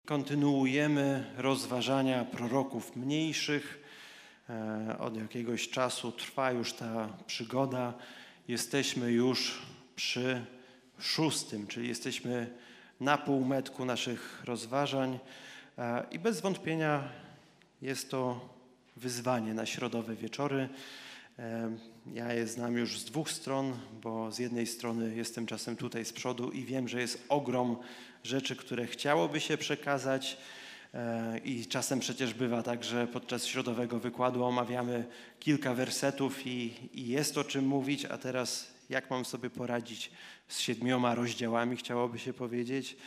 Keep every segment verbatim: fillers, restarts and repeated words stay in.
Kontynuujemy rozważania proroków mniejszych. Od jakiegoś czasu trwa już ta przygoda. Jesteśmy już przy szóstym, czyli jesteśmy na półmetku naszych rozważań i bez wątpienia jest to wyzwanie na środowe wieczory. Ja je znam już z dwóch stron, bo z jednej strony jestem czasem tutaj z przodu i wiem, że jest ogrom rzeczy, które chciałoby się przekazać i czasem przecież bywa tak, że podczas środowego wykładu omawiamy kilka wersetów i, i jest o czym mówić, a teraz jak mam sobie poradzić z siedmioma rozdziałami, chciałoby się powiedzieć.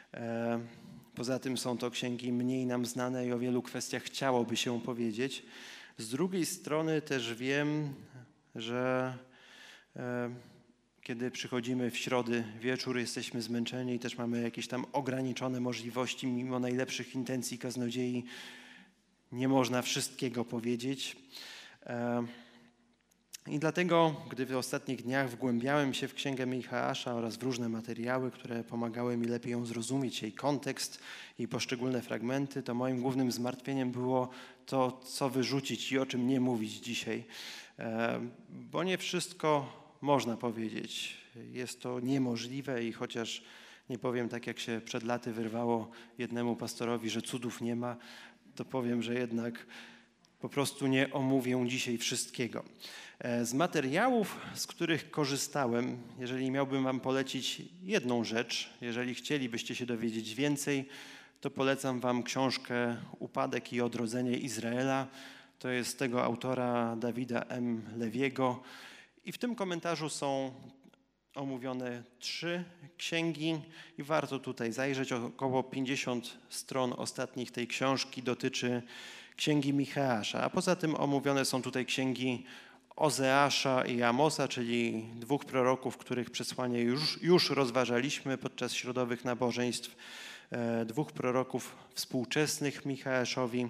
Poza tym są to księgi mniej nam znane i o wielu kwestiach chciałoby się powiedzieć. Z drugiej strony też wiem, że e, kiedy przychodzimy w środy wieczór, jesteśmy zmęczeni i też mamy jakieś tam ograniczone możliwości, mimo najlepszych intencji kaznodziei nie można wszystkiego powiedzieć. E, I dlatego, gdy w ostatnich dniach wgłębiałem się w Księgę Micheasza oraz w różne materiały, które pomagały mi lepiej ją zrozumieć, jej kontekst i poszczególne fragmenty, to moim głównym zmartwieniem było to, co wyrzucić i o czym nie mówić dzisiaj. Bo nie wszystko można powiedzieć. Jest to niemożliwe i chociaż nie powiem tak, jak się przed laty wyrwało jednemu pastorowi, że cudów nie ma, to powiem, że jednak po prostu nie omówię dzisiaj wszystkiego. Z materiałów, z których korzystałem, jeżeli miałbym wam polecić jedną rzecz, jeżeli chcielibyście się dowiedzieć więcej, to polecam wam książkę Upadek i odrodzenie Izraela. To jest tego autora Dawida M. Lewiego i w tym komentarzu są omówione trzy księgi i warto tutaj zajrzeć. Około pięćdziesiąt stron ostatnich tej książki dotyczy Księgi Micheasza, a poza tym omówione są tutaj księgi Ozeasza i Amosa, czyli dwóch proroków, których przesłanie już, już rozważaliśmy podczas środowych nabożeństw, e, dwóch proroków współczesnych Micheaszowi,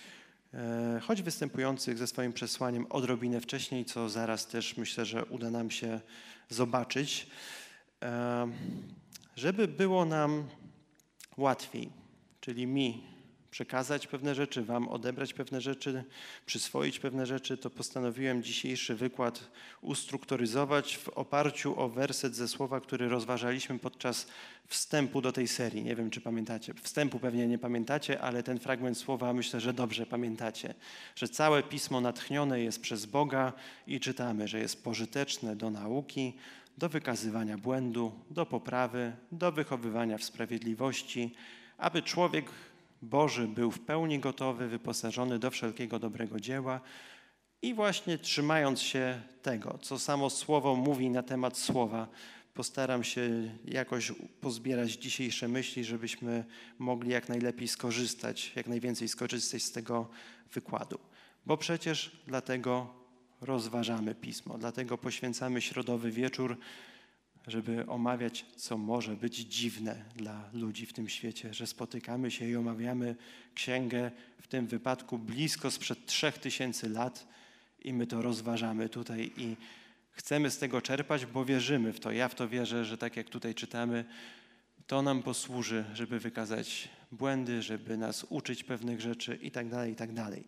e, choć występujących ze swoim przesłaniem odrobinę wcześniej, co zaraz też myślę, że uda nam się zobaczyć. E, żeby było nam łatwiej, czyli mi przekazać pewne rzeczy, wam odebrać pewne rzeczy, przyswoić pewne rzeczy, to postanowiłem dzisiejszy wykład ustrukturyzować w oparciu o werset ze słowa, który rozważaliśmy podczas wstępu do tej serii. Nie wiem, czy pamiętacie. Wstępu pewnie nie pamiętacie, ale ten fragment słowa myślę, że dobrze pamiętacie. Że całe Pismo natchnione jest przez Boga i czytamy, że jest pożyteczne do nauki, do wykazywania błędu, do poprawy, do wychowywania w sprawiedliwości, aby człowiek Boży był w pełni gotowy, wyposażony do wszelkiego dobrego dzieła i właśnie trzymając się tego, co samo Słowo mówi na temat Słowa, postaram się jakoś pozbierać dzisiejsze myśli, żebyśmy mogli jak najlepiej skorzystać, jak najwięcej skorzystać z tego wykładu. Bo przecież dlatego rozważamy Pismo, dlatego poświęcamy środowy wieczór, żeby omawiać, co może być dziwne dla ludzi w tym świecie, że spotykamy się i omawiamy księgę, w tym wypadku blisko sprzed trzech tysięcy lat i my to rozważamy tutaj i chcemy z tego czerpać, bo wierzymy w to. Ja w to wierzę, że tak jak tutaj czytamy, to nam posłuży, żeby wykazać błędy, żeby nas uczyć pewnych rzeczy i tak dalej, i tak dalej.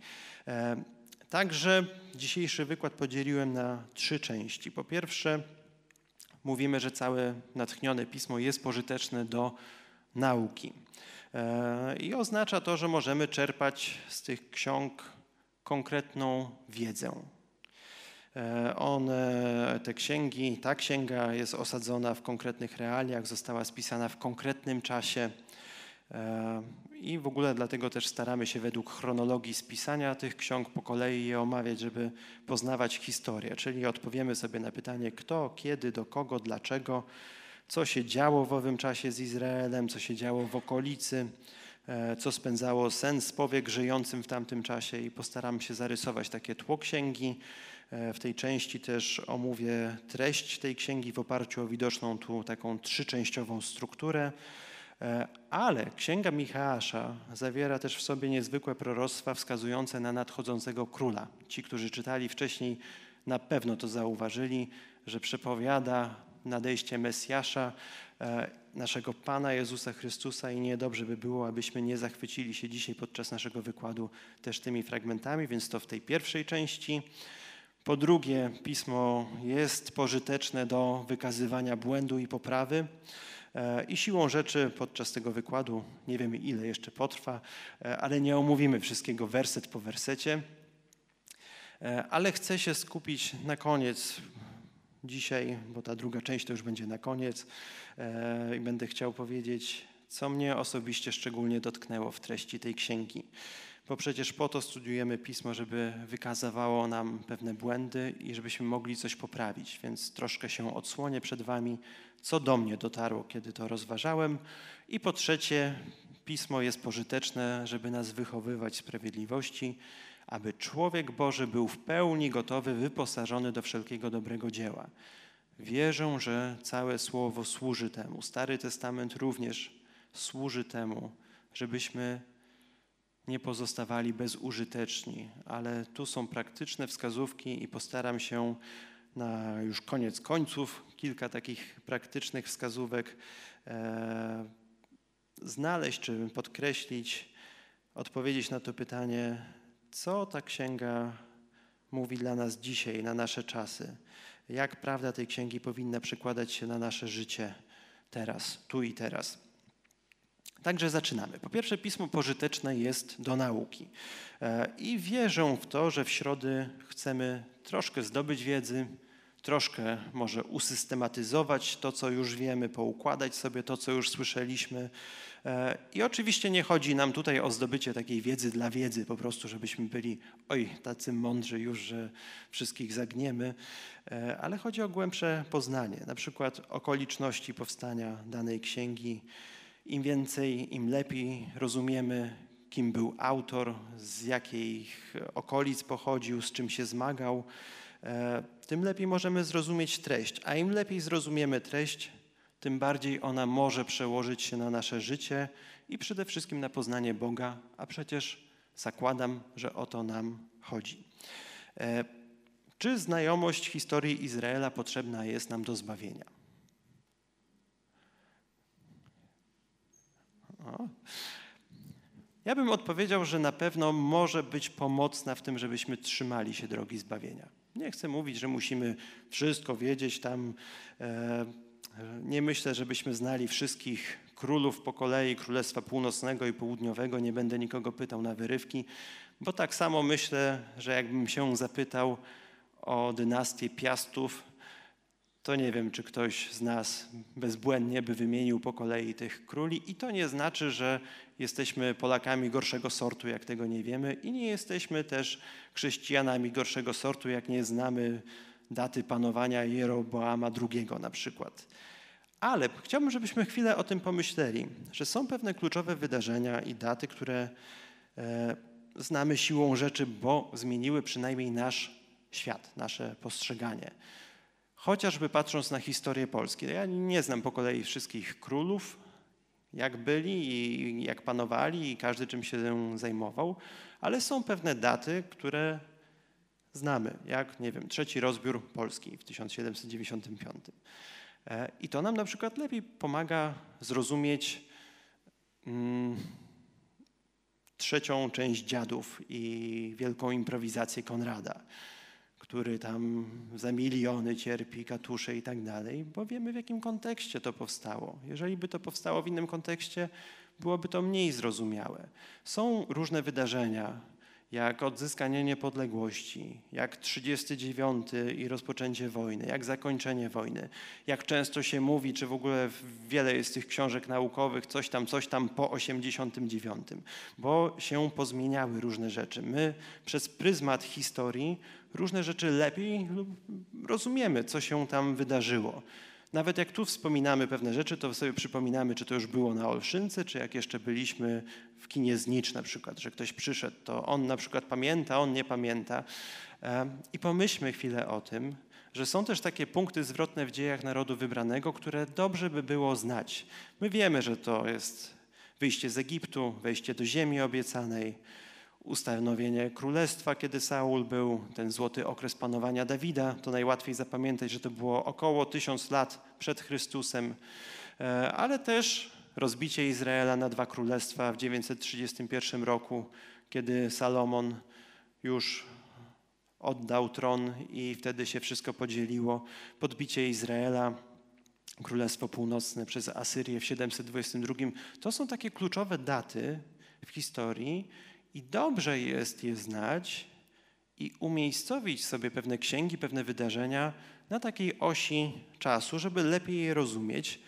Także dzisiejszy wykład podzieliłem na trzy części. Po pierwsze, mówimy, że całe natchnione Pismo jest pożyteczne do nauki. I oznacza to, że możemy czerpać z tych ksiąg konkretną wiedzę. One, te księgi, ta księga jest osadzona w konkretnych realiach, została spisana w konkretnym czasie i w ogóle dlatego też staramy się według chronologii spisania tych ksiąg po kolei je omawiać, żeby poznawać historię, czyli odpowiemy sobie na pytanie kto, kiedy, do kogo, dlaczego, co się działo w owym czasie z Izraelem, co się działo w okolicy, co spędzało sens powiek żyjącym w tamtym czasie i postaram się zarysować takie tło księgi. W tej części też omówię treść tej księgi w oparciu o widoczną tu taką trzyczęściową strukturę. Ale Księga Micheasza zawiera też w sobie niezwykłe proroctwa wskazujące na nadchodzącego króla. Ci, którzy czytali wcześniej, na pewno to zauważyli, że przepowiada nadejście Mesjasza, naszego Pana Jezusa Chrystusa i niedobrze by było, abyśmy nie zachwycili się dzisiaj podczas naszego wykładu też tymi fragmentami, więc to w tej pierwszej części. Po drugie, Pismo jest pożyteczne do wykazywania błędu i poprawy i siłą rzeczy podczas tego wykładu, nie wiemy ile jeszcze potrwa, ale nie omówimy wszystkiego werset po wersecie, ale chcę się skupić na koniec dzisiaj, bo ta druga część to już będzie na koniec i będę chciał powiedzieć, co mnie osobiście szczególnie dotknęło w treści tej księgi. Bo przecież po to studiujemy Pismo, żeby wykazywało nam pewne błędy i żebyśmy mogli coś poprawić. Więc troszkę się odsłonię przed wami, co do mnie dotarło, kiedy to rozważałem. I po trzecie, Pismo jest pożyteczne, żeby nas wychowywać w sprawiedliwości, aby człowiek Boży był w pełni gotowy, wyposażony do wszelkiego dobrego dzieła. Wierzę, że całe Słowo służy temu. Stary Testament również służy temu, żebyśmy nie pozostawali bezużyteczni, ale tu są praktyczne wskazówki i postaram się na już koniec końców kilka takich praktycznych wskazówek e, znaleźć czy podkreślić, odpowiedzieć na to pytanie, co ta księga mówi dla nas dzisiaj, na nasze czasy. Jak prawda tej księgi powinna przekładać się na nasze życie teraz, tu i teraz. Także zaczynamy. Po pierwsze, Pismo pożyteczne jest do nauki. I wierzę w to, że w środy chcemy troszkę zdobyć wiedzy, troszkę może usystematyzować to, co już wiemy, poukładać sobie to, co już słyszeliśmy. I oczywiście nie chodzi nam tutaj o zdobycie takiej wiedzy dla wiedzy, po prostu żebyśmy byli oj, tacy mądrzy już, że wszystkich zagniemy, ale chodzi o głębsze poznanie, na przykład okoliczności powstania danej księgi. Im więcej, im lepiej rozumiemy, kim był autor, z jakich okolic pochodził, z czym się zmagał, tym lepiej możemy zrozumieć treść. A im lepiej zrozumiemy treść, tym bardziej ona może przełożyć się na nasze życie i przede wszystkim na poznanie Boga, a przecież zakładam, że o to nam chodzi. Czy znajomość historii Izraela potrzebna jest nam do zbawienia? O. Ja bym odpowiedział, że na pewno może być pomocna w tym, żebyśmy trzymali się drogi zbawienia. Nie chcę mówić, że musimy wszystko wiedzieć tam. E, nie myślę, żebyśmy znali wszystkich królów po kolei, Królestwa Północnego i Południowego. Nie będę nikogo pytał na wyrywki, bo tak samo myślę, że jakbym się zapytał o dynastię Piastów, to nie wiem, czy ktoś z nas bezbłędnie by wymienił po kolei tych króli. I to nie znaczy, że jesteśmy Polakami gorszego sortu, jak tego nie wiemy. I nie jesteśmy też chrześcijanami gorszego sortu, jak nie znamy daty panowania Jeroboama drugiego na przykład. Ale chciałbym, żebyśmy chwilę o tym pomyśleli, że są pewne kluczowe wydarzenia i daty, które e, znamy siłą rzeczy, bo zmieniły przynajmniej nasz świat, nasze postrzeganie. Chociażby patrząc na historię Polski. Ja nie znam po kolei wszystkich królów, jak byli i jak panowali i każdy czym się zajmował, ale są pewne daty, które znamy, jak, nie wiem, trzeci rozbiór Polski w tysiąc siedemset dziewięćdziesiątym piątym. I to nam na przykład lepiej pomaga zrozumieć mm, trzecią część Dziadów i wielką improwizację Konrada, który tam za miliony cierpi, katusze i tak dalej, bo wiemy, w jakim kontekście to powstało. Jeżeli by to powstało w innym kontekście, byłoby to mniej zrozumiałe. Są różne wydarzenia, jak odzyskanie niepodległości, jak trzydziesty dziewiąty i rozpoczęcie wojny, jak zakończenie wojny, jak często się mówi, czy w ogóle wiele jest tych książek naukowych, coś tam, coś tam po osiemdziesiątym dziewiątym, bo się pozmieniały różne rzeczy. My przez pryzmat historii różne rzeczy lepiej rozumiemy, co się tam wydarzyło. Nawet jak tu wspominamy pewne rzeczy, to sobie przypominamy, czy to już było na Olszynce, czy jak jeszcze byliśmy w kinie Znicz na przykład, że ktoś przyszedł, to on na przykład pamięta, on nie pamięta. I pomyślmy chwilę o tym, że są też takie punkty zwrotne w dziejach narodu wybranego, które dobrze by było znać. My wiemy, że to jest wyjście z Egiptu, wejście do ziemi obiecanej, ustanowienie królestwa, kiedy Saul był, ten złoty okres panowania Dawida, to najłatwiej zapamiętać, że to było około tysiąc lat przed Chrystusem, ale też rozbicie Izraela na dwa królestwa w dziewięćset trzydziestym pierwszym roku, kiedy Salomon już oddał tron i wtedy się wszystko podzieliło. Podbicie Izraela, Królestwo Północne przez Asyrię w siedemset dwudziestym drugim. To są takie kluczowe daty w historii i dobrze jest je znać i umiejscowić sobie pewne księgi, pewne wydarzenia na takiej osi czasu, żeby lepiej je rozumieć.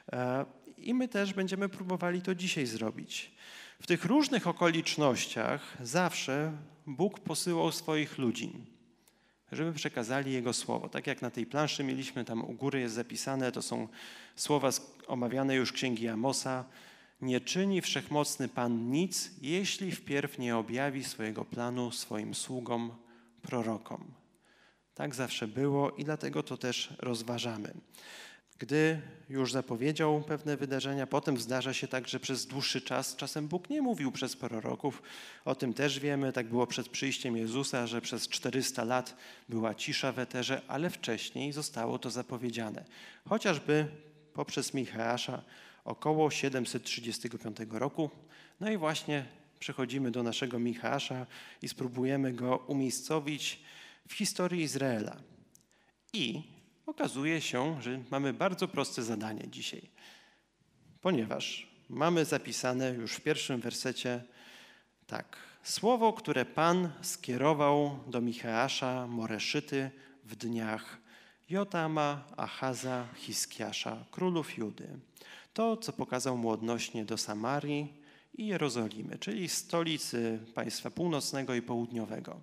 I my też będziemy próbowali to dzisiaj zrobić. W tych różnych okolicznościach zawsze Bóg posyłał swoich ludzi, żeby przekazali Jego słowo. Tak jak na tej planszy mieliśmy, tam u góry jest zapisane, to są słowa omawiane już księgi Amosa. Nie czyni wszechmocny Pan nic, jeśli wpierw nie objawi swojego planu swoim sługom, prorokom. Tak zawsze było i dlatego to też rozważamy. Gdy już zapowiedział pewne wydarzenia, potem zdarza się tak, że przez dłuższy czas, czasem Bóg nie mówił przez proroków, o tym też wiemy, tak było przed przyjściem Jezusa, że przez czterysta lat była cisza w eterze, ale wcześniej zostało to zapowiedziane. Chociażby poprzez Micheasza około siedemset trzydziestego piątego roku. No i właśnie przechodzimy do naszego Micheasza i spróbujemy go umiejscowić w historii Izraela. I okazuje się, że mamy bardzo proste zadanie dzisiaj, ponieważ mamy zapisane już w pierwszym wersecie tak. Słowo, które Pan skierował do Micheasza, Moreszyty w dniach Jotama, Achaza, Hiskiasza, królów Judy. To, co pokazał mu odnośnie do Samarii i Jerozolimy, czyli stolicy państwa północnego i południowego.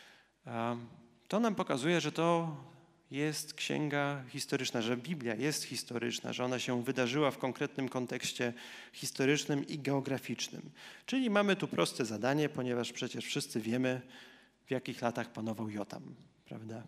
To nam pokazuje, że to jest księga historyczna, że Biblia jest historyczna, że ona się wydarzyła w konkretnym kontekście historycznym i geograficznym. Czyli mamy tu proste zadanie, ponieważ przecież wszyscy wiemy, w jakich latach panował Jotam, prawda?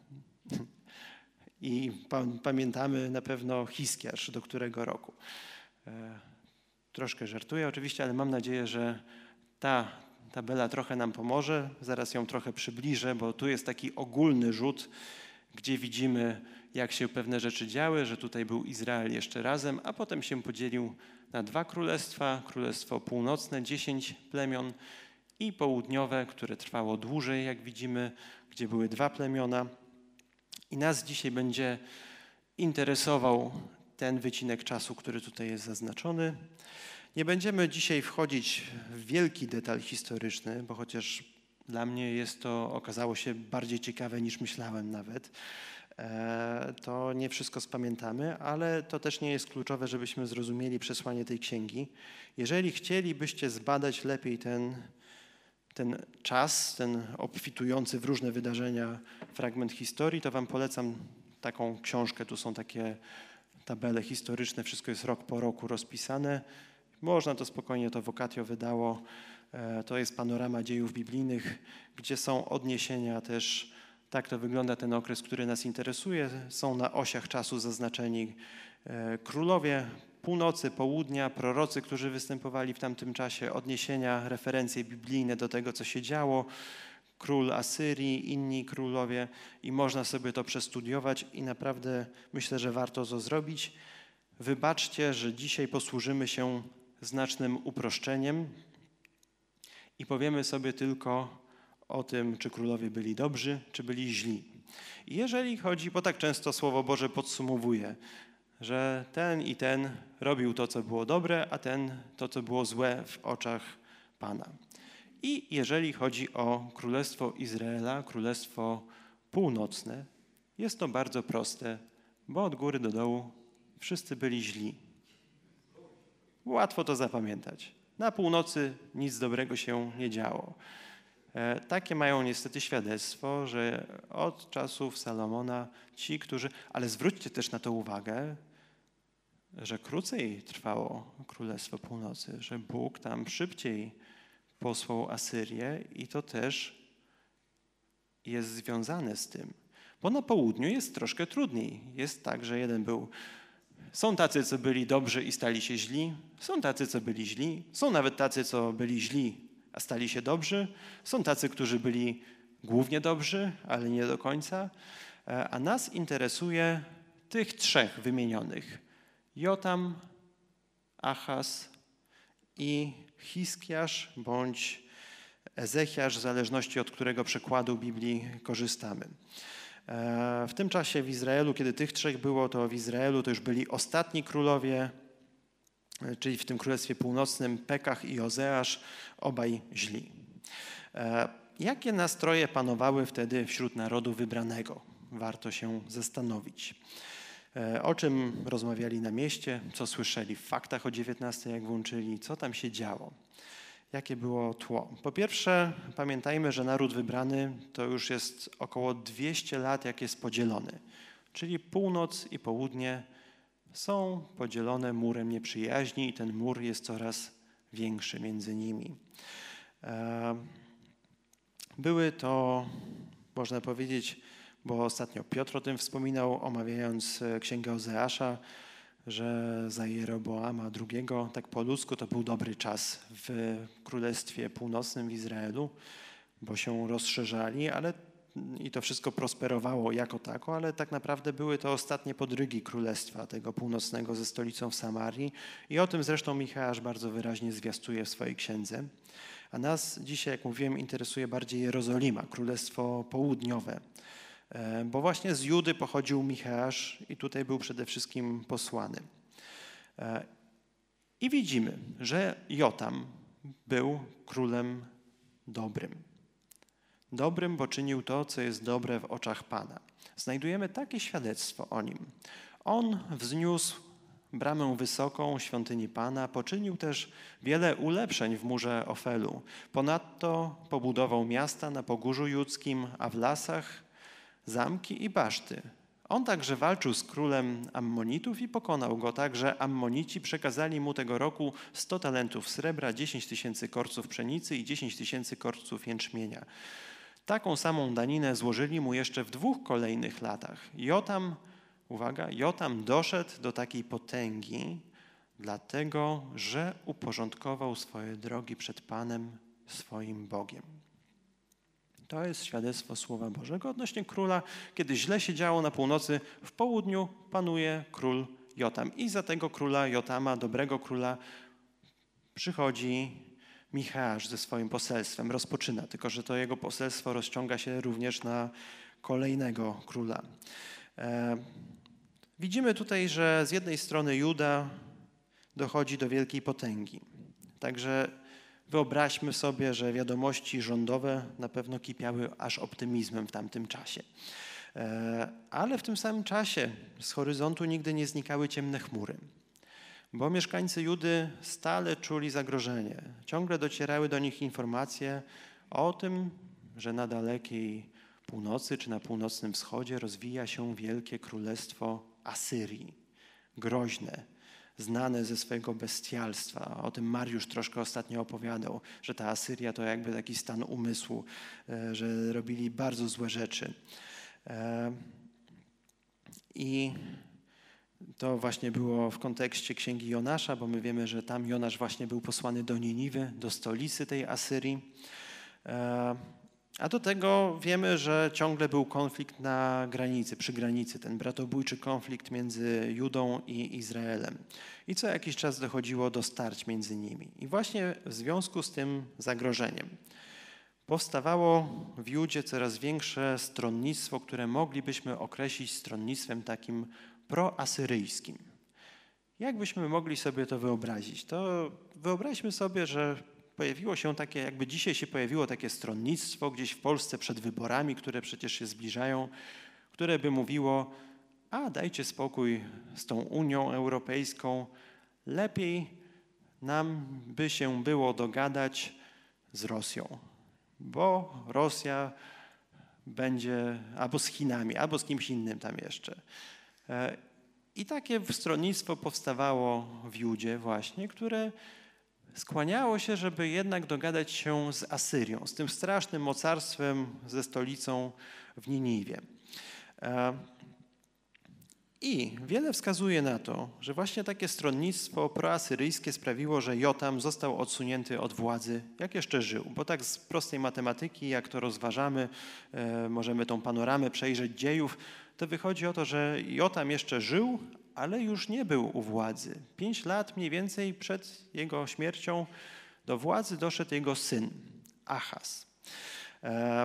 I pa pamiętamy na pewno Hiskiarz, do którego roku. E, troszkę żartuję oczywiście, ale mam nadzieję, że ta tabela trochę nam pomoże. Zaraz ją trochę przybliżę, bo tu jest taki ogólny rzut, gdzie widzimy, jak się pewne rzeczy działy, że tutaj był Izrael jeszcze razem, a potem się podzielił na dwa królestwa. Królestwo Północne, dziesięć plemion i południowe, które trwało dłużej, jak widzimy, gdzie były dwa plemiona. I nas dzisiaj będzie interesował ten wycinek czasu, który tutaj jest zaznaczony. Nie będziemy dzisiaj wchodzić w wielki detal historyczny, bo chociaż dla mnie jest to, okazało się bardziej ciekawe niż myślałem nawet. E, to nie wszystko spamiętamy, ale to też nie jest kluczowe, żebyśmy zrozumieli przesłanie tej księgi. Jeżeli chcielibyście zbadać lepiej ten, ten czas, ten obfitujący w różne wydarzenia fragment historii, to wam polecam taką książkę. Tu są takie tabele historyczne, wszystko jest rok po roku rozpisane. Można to spokojnie, to Vocatio wydało. To jest panorama dziejów biblijnych, gdzie są odniesienia też, tak to wygląda ten okres, który nas interesuje. Są na osiach czasu zaznaczeni królowie północy, południa, prorocy, którzy występowali w tamtym czasie, odniesienia, referencje biblijne do tego, co się działo, król Asyrii, inni królowie i można sobie to przestudiować i naprawdę myślę, że warto to zrobić. Wybaczcie, że dzisiaj posłużymy się znacznym uproszczeniem i powiemy sobie tylko o tym, czy królowie byli dobrzy, czy byli źli. I jeżeli chodzi, bo tak często Słowo Boże podsumowuje, że ten i ten robił to, co było dobre, a ten to, co było złe w oczach Pana. I jeżeli chodzi o Królestwo Izraela, Królestwo Północne, jest to bardzo proste, bo od góry do dołu wszyscy byli źli. Łatwo to zapamiętać. Na północy nic dobrego się nie działo. E, takie mają niestety świadectwo, że od czasów Salomona ci, którzy... Ale zwróćcie też na to uwagę, że krócej trwało Królestwo Północy, że Bóg tam szybciej posłał Asyrię i to też jest związane z tym. Bo na południu jest troszkę trudniej. Jest tak, że jeden był... Są tacy, co byli dobrzy i stali się źli. Są tacy, co byli źli. Są nawet tacy, co byli źli a stali się dobrzy. Są tacy, którzy byli głównie dobrzy, ale nie do końca. A nas interesuje tych trzech wymienionych. Jotam, Achaz i Hiskiasz bądź Ezechiasz, w zależności od którego przekładu Biblii korzystamy. W tym czasie w Izraelu, kiedy tych trzech było, to w Izraelu to już byli ostatni królowie, czyli w tym Królestwie Północnym Pekach i Ozeasz, obaj źli. Jakie nastroje panowały wtedy wśród narodu wybranego? Warto się zastanowić. O czym rozmawiali na mieście, co słyszeli w faktach o dziewiętnastej, jak włączyli, co tam się działo. Jakie było tło? Po pierwsze, pamiętajmy, że naród wybrany to już jest około dwieście lat, jak jest podzielony. Czyli północ i południe są podzielone murem nieprzyjaźni i ten mur jest coraz większy między nimi. Były to, można powiedzieć, bo ostatnio Piotr o tym wspominał, omawiając Księgę Ozeasza, że za Jeroboama drugiego, tak po ludzku, to był dobry czas w Królestwie Północnym w Izraelu, bo się rozszerzali, ale i to wszystko prosperowało jako tako, ale tak naprawdę były to ostatnie podrygi Królestwa tego Północnego ze stolicą w Samarii i o tym zresztą Micheasz bardzo wyraźnie zwiastuje w swojej księdze. A nas dzisiaj, jak mówiłem, interesuje bardziej Jerozolima, Królestwo Południowe, bo właśnie z Judy pochodził Micheasz i tutaj był przede wszystkim posłany. I widzimy, że Jotam był królem dobrym. Dobrym, bo czynił to, co jest dobre w oczach Pana. Znajdujemy takie świadectwo o nim. On wzniósł bramę wysoką świątyni Pana, poczynił też wiele ulepszeń w murze Ofelu. Ponadto pobudował miasta na Pogórzu Judzkim, a w lasach zamki i baszty. On także walczył z królem Ammonitów i pokonał go, tak że Ammonici przekazali mu tego roku sto talentów srebra, dziesięć tysięcy korców pszenicy i dziesięć tysięcy korców jęczmienia. Taką samą daninę złożyli mu jeszcze w dwóch kolejnych latach. Jotam, uwaga, Jotam doszedł do takiej potęgi, dlatego że uporządkował swoje drogi przed Panem, swoim Bogiem. To jest świadectwo Słowa Bożego odnośnie króla. Kiedy źle się działo na północy, w południu panuje król Jotam. I za tego króla Jotama, dobrego króla, przychodzi Micheasz ze swoim poselstwem. Rozpoczyna, tylko że to jego poselstwo rozciąga się również na kolejnego króla. E, widzimy tutaj, że z jednej strony Juda dochodzi do wielkiej potęgi. Także wyobraźmy sobie, że wiadomości rządowe na pewno kipiały aż optymizmem w tamtym czasie. Ale w tym samym czasie z horyzontu nigdy nie znikały ciemne chmury, bo mieszkańcy Judy stale czuli zagrożenie. Ciągle docierały do nich informacje o tym, że na dalekiej północy czy na północnym wschodzie rozwija się wielkie królestwo Asyrii, groźne, znane ze swojego bestialstwa. O tym Mariusz troszkę ostatnio opowiadał, że ta Asyria to jakby taki stan umysłu, że robili bardzo złe rzeczy. I to właśnie było w kontekście księgi Jonasza, bo my wiemy, że tam Jonasz właśnie był posłany do Niniwy, do stolicy tej Asyrii. A do tego wiemy, że ciągle był konflikt na granicy, przy granicy, ten bratobójczy konflikt między Judą i Izraelem. I co jakiś czas dochodziło do starć między nimi. I właśnie w związku z tym zagrożeniem powstawało w Judzie coraz większe stronnictwo, które moglibyśmy określić stronnictwem takim proasyryjskim. Jak byśmy mogli sobie to wyobrazić? To wyobraźmy sobie, że pojawiło się takie, jakby dzisiaj się pojawiło takie stronnictwo gdzieś w Polsce przed wyborami, które przecież się zbliżają, które by mówiło: a dajcie spokój z tą Unią Europejską, lepiej nam by się było dogadać z Rosją, bo Rosja będzie albo z Chinami, albo z kimś innym tam jeszcze. I takie stronnictwo powstawało w Judzie właśnie, które skłaniało się, żeby jednak dogadać się z Asyrią, z tym strasznym mocarstwem ze stolicą w Niniwie. I wiele wskazuje na to, że właśnie takie stronnictwo proasyryjskie sprawiło, że Jotam został odsunięty od władzy, jak jeszcze żył. Bo tak z prostej matematyki, jak to rozważamy, e, możemy tą panoramę przejrzeć dziejów, to wychodzi o to, że Jotam jeszcze żył, ale już nie był u władzy. Pięć lat mniej więcej przed jego śmiercią do władzy doszedł jego syn, Achaz. E,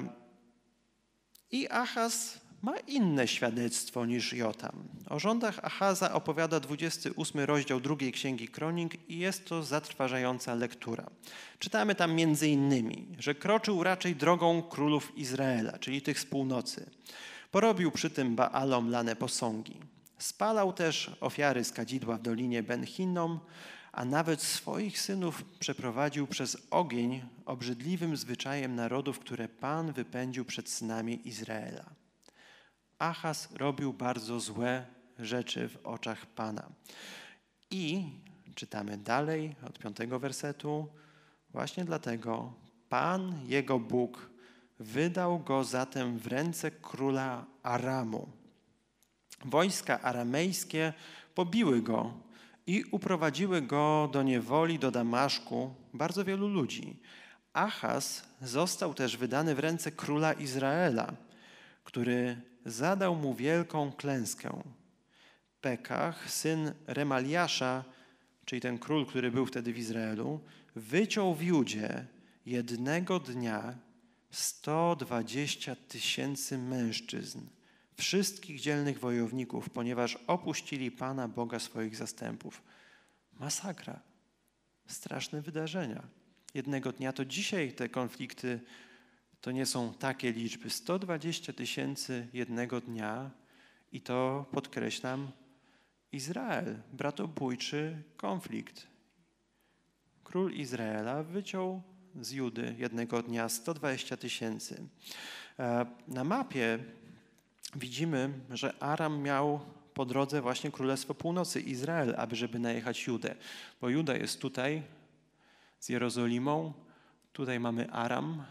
I Achaz ma inne świadectwo niż Jotam. O rządach Achaza opowiada dwudziesty ósmy rozdział drugiej Księgi Kronik i jest to zatrważająca lektura. Czytamy tam między innymi, że kroczył raczej drogą królów Izraela, czyli tych z północy. Porobił przy tym Baalom lane posągi. Spalał też ofiary z kadzidła w dolinie Ben Hinnom, a nawet swoich synów przeprowadził przez ogień obrzydliwym zwyczajem narodów, które Pan wypędził przed synami Izraela. Achaz robił bardzo złe rzeczy w oczach Pana. I czytamy dalej od piątego wersetu. Właśnie dlatego Pan, jego Bóg, wydał go zatem w ręce króla Aramu. Wojska aramejskie pobiły go i uprowadziły go do niewoli do Damaszku bardzo wielu ludzi. Achaz został też wydany w ręce króla Izraela, który zadał mu wielką klęskę. Pekach, syn Remaliasza, czyli ten król, który był wtedy w Izraelu, wyciął w Judzie jednego dnia sto dwadzieścia tysięcy mężczyzn, wszystkich dzielnych wojowników, ponieważ opuścili Pana Boga swoich zastępów. Masakra. Straszne wydarzenia. Jednego dnia to dzisiaj te konflikty to nie są takie liczby. sto dwadzieścia tysięcy jednego dnia i to, podkreślam, Izrael, bratobójczy konflikt. Król Izraela wyciął z Judy jednego dnia sto dwadzieścia tysięcy. Na mapie widzimy, że Aram miał po drodze właśnie Królestwo Północy, Izrael, aby żeby najechać Judę. Bo Juda jest tutaj z Jerozolimą, tutaj mamy Aram,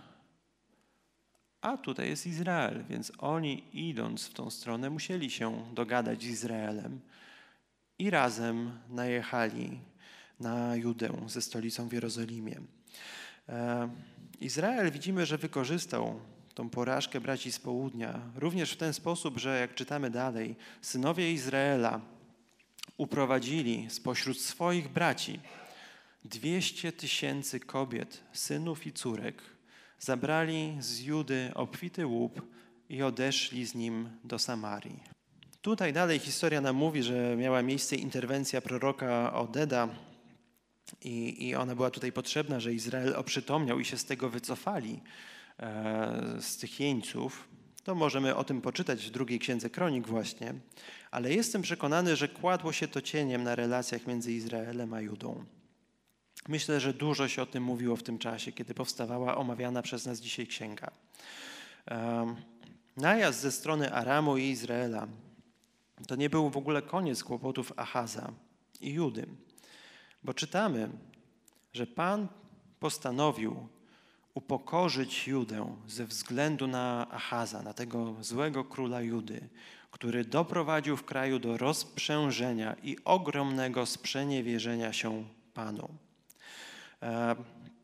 a tutaj jest Izrael, więc oni idąc w tą stronę musieli się dogadać z Izraelem i razem najechali na Judę ze stolicą w Jerozolimie. E, Izrael widzimy, że wykorzystał tą porażkę braci z południa również w ten sposób, że jak czytamy dalej, synowie Izraela uprowadzili spośród swoich braci dwieście tysięcy kobiet, synów i córek, zabrali z Judy obfity łup i odeszli z nim do Samarii. Tutaj dalej historia nam mówi, że miała miejsce interwencja proroka Odeda i, i ona była tutaj potrzebna, że Izrael oprzytomniał i się z tego wycofali, e, z tych jeńców. To możemy o tym poczytać w drugiej Księdze Kronik właśnie, ale jestem przekonany, że kładło się to cieniem na relacjach między Izraelem a Judą. Myślę, że dużo się o tym mówiło w tym czasie, kiedy powstawała omawiana przez nas dzisiaj księga. Um, najazd ze strony Aramu i Izraela to nie był w ogóle koniec kłopotów Achaza i Judy, bo czytamy, że Pan postanowił upokorzyć Judę ze względu na Achaza, na tego złego króla Judy, który doprowadził w kraju do rozprzężenia i ogromnego sprzeniewierzenia się Panu. E,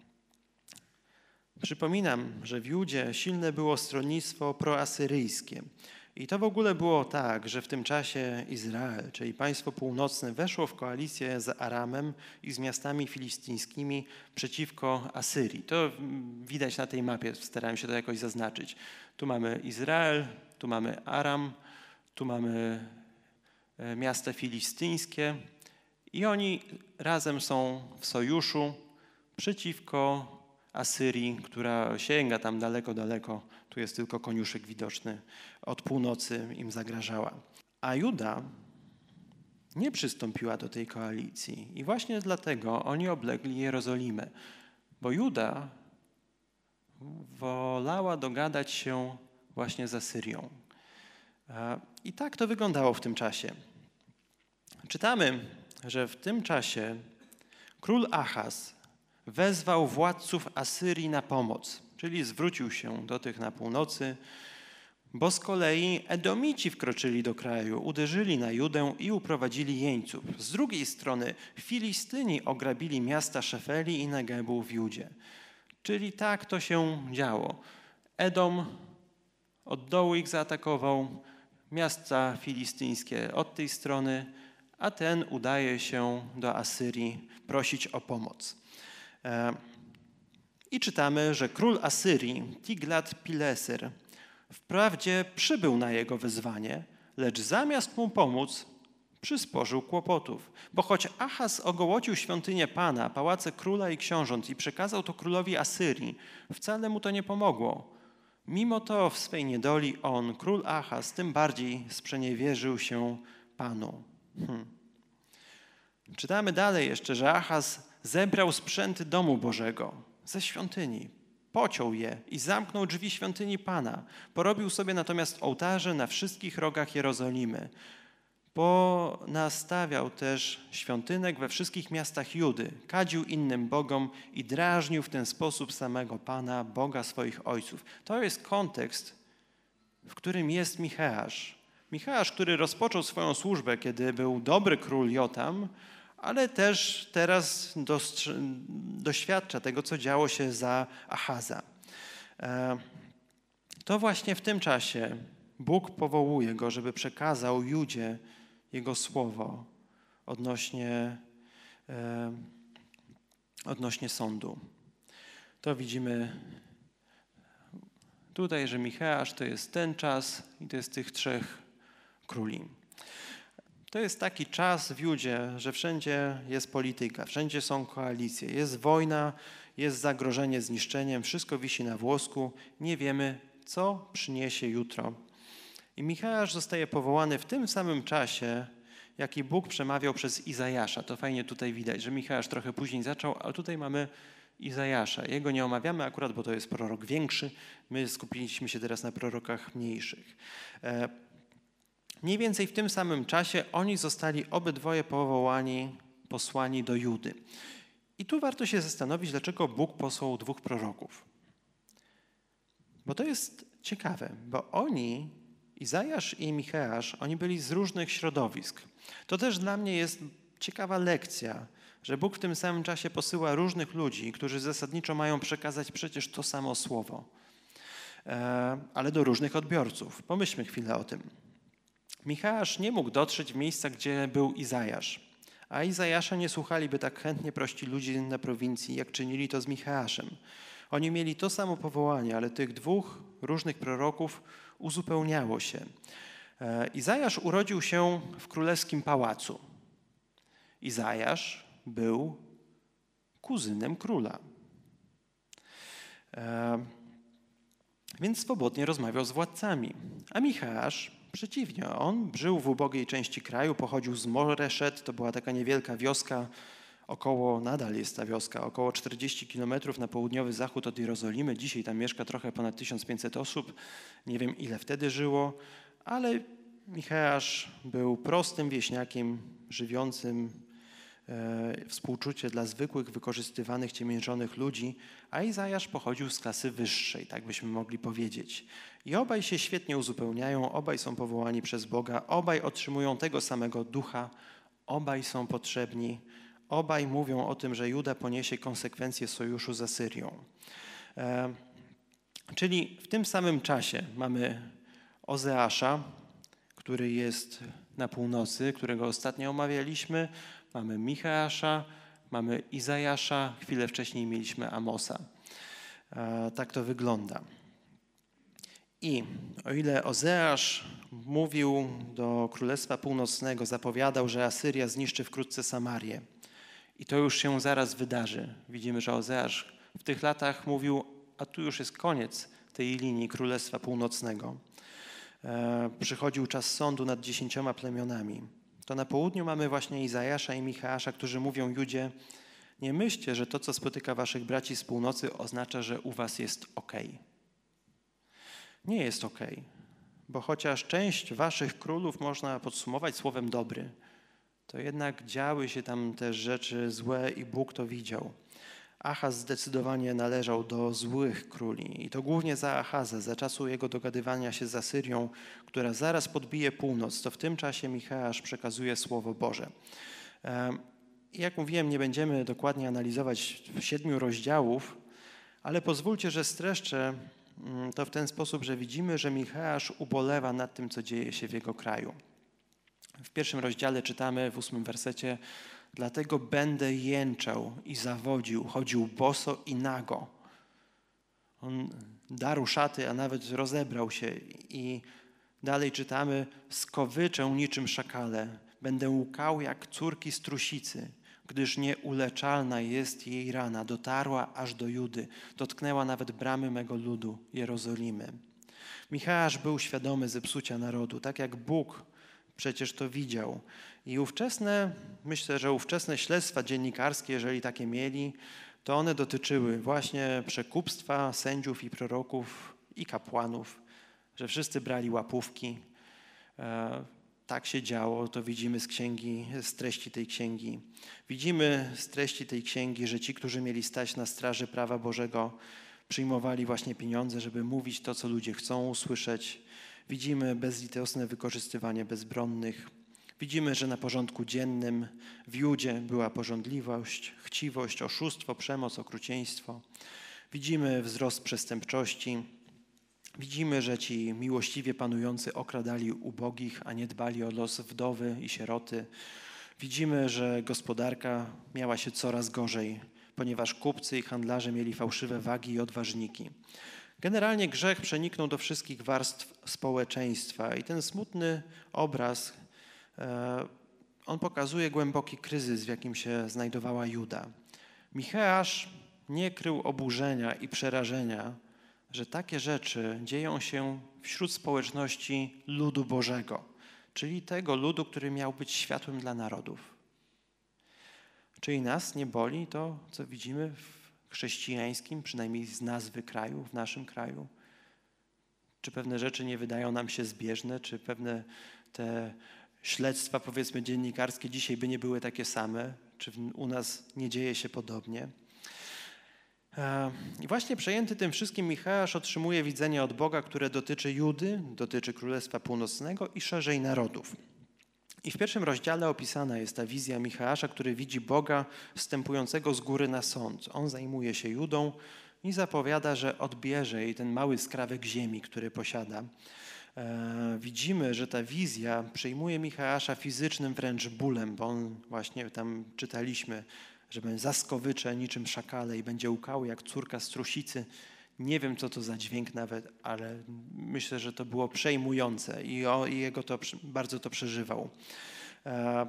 przypominam, że w Judzie silne było stronnictwo proasyryjskie. I to w ogóle było tak, że w tym czasie Izrael, czyli państwo północne, weszło w koalicję z Aramem i z miastami filistyńskimi przeciwko Asyrii. To widać na tej mapie, starałem się to jakoś zaznaczyć. Tu mamy Izrael, tu mamy Aram, tu mamy miasta filistyńskie i oni razem są w sojuszu przeciwko Asyrii, która sięga tam daleko, daleko. Tu jest tylko koniuszek widoczny. Od północy im zagrażała. A Juda nie przystąpiła do tej koalicji. I właśnie dlatego oni oblegli Jerozolimę. Bo Juda wolała dogadać się właśnie z Asyrią. I tak to wyglądało w tym czasie. Czytamy, że w tym czasie król Achaz wezwał władców Asyrii na pomoc, czyli zwrócił się do tych na północy, Bo z kolei Edomici wkroczyli do kraju, uderzyli na Judę i uprowadzili jeńców. Z drugiej strony Filistyni ograbili miasta Szefeli i Negebu w Judzie. Czyli tak to się działo. Edom od dołu ich zaatakował, miasta filistyńskie od tej strony, a ten udaje się do Asyrii prosić o pomoc. I czytamy, że król Asyrii, Tiglat-Pileser, wprawdzie przybył na jego wezwanie, lecz zamiast mu pomóc, przysporzył kłopotów. Bo choć Ahaz ogołocił świątynię Pana, pałace króla i książąt i przekazał to królowi Asyrii, wcale mu to nie pomogło. Mimo to w swej niedoli on, król Ahaz, tym bardziej sprzeniewierzył się Panu. Hmm. Czytamy dalej jeszcze, że Ahaz zebrał sprzęty domu Bożego ze świątyni, pociął je i zamknął drzwi świątyni Pana. Porobił sobie natomiast ołtarze na wszystkich rogach Jerozolimy. Ponastawiał też świątynek we wszystkich miastach Judy, kadził innym bogom i drażnił w ten sposób samego Pana, Boga swoich ojców. To jest kontekst, w którym jest Micheasz. Micheasz, który rozpoczął swoją służbę, kiedy był dobry król Jotam, ale też teraz doświadcza tego, co działo się za Ahaza. To właśnie w tym czasie Bóg powołuje go, żeby przekazał Judzie Jego słowo odnośnie, e, odnośnie sądu. To widzimy tutaj, że Micheasz to jest ten czas i to jest tych trzech króli. To jest taki czas w Judzie, że wszędzie jest polityka, wszędzie są koalicje, jest wojna, jest zagrożenie zniszczeniem, wszystko wisi na włosku, nie wiemy, co przyniesie jutro. I Micheasz zostaje powołany w tym samym czasie, jaki Bóg przemawiał przez Izajasza. To fajnie tutaj widać, że Micheasz trochę później zaczął, a tutaj mamy Izajasza. Jego nie omawiamy akurat, bo to jest prorok większy. My skupiliśmy się teraz na prorokach mniejszych. Mniej więcej w tym samym czasie oni zostali obydwoje powołani, posłani do Judy. I tu warto się zastanowić, dlaczego Bóg posłał dwóch proroków. Bo to jest ciekawe, bo oni, Izajasz i Micheasz, oni byli z różnych środowisk. To też dla mnie jest ciekawa lekcja, że Bóg w tym samym czasie posyła różnych ludzi, którzy zasadniczo mają przekazać przecież to samo słowo, ale do różnych odbiorców. Pomyślmy chwilę o tym. Micheasz nie mógł dotrzeć w miejsca, gdzie był Izajasz, a Izajasza nie słuchaliby tak chętnie prości ludzie na prowincji, jak czynili to z Micheaszem. Oni mieli to samo powołanie, ale tych dwóch różnych proroków uzupełniało się. Izajasz urodził się w królewskim pałacu. Izajasz był kuzynem króla. Więc swobodnie rozmawiał z władcami. A Micheasz przeciwnie, on żył w ubogiej części kraju, pochodził z Moreszet, to była taka niewielka wioska, około, nadal jest ta wioska, około czterdzieści kilometrów na południowy zachód od Jerozolimy. Dzisiaj tam mieszka trochę ponad tysiąc pięćset osób. Nie wiem, ile wtedy żyło, ale Micheasz był prostym wieśniakiem, żywiącym e, współczucie dla zwykłych, wykorzystywanych, ciemiężonych ludzi, a Izajasz pochodził z klasy wyższej, tak byśmy mogli powiedzieć. I obaj się świetnie uzupełniają, obaj są powołani przez Boga, obaj otrzymują tego samego ducha, obaj są potrzebni. Obaj mówią o tym, że Juda poniesie konsekwencje sojuszu z Asyrią. E, czyli w tym samym czasie mamy Ozeasza, który jest na północy, którego ostatnio omawialiśmy. Mamy Micheasza, mamy Izajasza, chwilę wcześniej mieliśmy Amosa. E, tak to wygląda. I o ile Ozeasz mówił do Królestwa Północnego, zapowiadał, że Asyria zniszczy wkrótce Samarię, i to już się zaraz wydarzy. Widzimy, że Ozeasz w tych latach mówił, a tu już jest koniec tej linii Królestwa Północnego. E, przychodził czas sądu nad dziesięcioma plemionami. To na południu mamy właśnie Izajasza i Micheasza, którzy mówią Judzie, nie myślcie, że to, co spotyka waszych braci z północy, oznacza, że u was jest okej. Nie jest okej, bo chociaż część waszych królów można podsumować słowem dobry, to jednak działy się tam też rzeczy złe i Bóg to widział. Achaz zdecydowanie należał do złych króli i to głównie za Achaza, za czasu jego dogadywania się z Asyrią, która zaraz podbije północ, to w tym czasie Micheasz przekazuje Słowo Boże. Jak mówiłem, nie będziemy dokładnie analizować siedmiu rozdziałów, ale pozwólcie, że streszczę to w ten sposób, że widzimy, że Micheasz ubolewa nad tym, co dzieje się w jego kraju. W pierwszym rozdziale czytamy w ósmym wersecie: dlatego będę jęczał i zawodził, chodził boso i nago. On darł szaty, a nawet rozebrał się. I dalej czytamy: skowyczę niczym szakale, będę łkał jak córki strusicy, gdyż nieuleczalna jest jej rana, dotarła aż do Judy, dotknęła nawet bramy mego ludu, Jerozolimy. Micheasz był świadomy zepsucia narodu, tak jak Bóg przecież to widział. I ówczesne, myślę, że ówczesne śledztwa dziennikarskie, jeżeli takie mieli, to one dotyczyły właśnie przekupstwa sędziów i proroków i kapłanów, że wszyscy brali łapówki. E, tak się działo, to widzimy z księgi, z treści tej księgi. Widzimy z treści tej księgi, że ci, którzy mieli stać na straży prawa Bożego, przyjmowali właśnie pieniądze, żeby mówić to, co ludzie chcą usłyszeć. Widzimy bezlitosne wykorzystywanie bezbronnych. Widzimy, że na porządku dziennym w Judzie była pożądliwość, chciwość, oszustwo, przemoc, okrucieństwo. Widzimy wzrost przestępczości. Widzimy, że ci miłościwie panujący okradali ubogich, a nie dbali o los wdowy i sieroty. Widzimy, że gospodarka miała się coraz gorzej, ponieważ kupcy i handlarze mieli fałszywe wagi i odważniki. Generalnie grzech przeniknął do wszystkich warstw społeczeństwa i ten smutny obraz, e, on pokazuje głęboki kryzys, w jakim się znajdowała Juda. Micheasz nie krył oburzenia i przerażenia, że takie rzeczy dzieją się wśród społeczności ludu Bożego, czyli tego ludu, który miał być światłem dla narodów. Czyli nas nie boli to, co widzimy w chrześcijańskim, przynajmniej z nazwy kraju, w naszym kraju? Czy pewne rzeczy nie wydają nam się zbieżne? Czy pewne te śledztwa, powiedzmy, dziennikarskie dzisiaj by nie były takie same? Czy u nas nie dzieje się podobnie? I właśnie przejęty tym wszystkim Micheasz otrzymuje widzenie od Boga, które dotyczy Judy, dotyczy Królestwa Północnego i szerzej narodów. I w pierwszym rozdziale opisana jest ta wizja Micheasza, który widzi Boga wstępującego z góry na sąd. On zajmuje się Judą i zapowiada, że odbierze jej ten mały skrawek ziemi, który posiada. E, widzimy, że ta wizja przejmuje Micheasza fizycznym wręcz bólem, bo on właśnie tam czytaliśmy, że będzie zaskowycze niczym szakale i będzie łkał jak córka strusicy. Nie wiem, co to za dźwięk nawet, ale myślę, że to było przejmujące i, o, i jego to bardzo to przeżywał. E,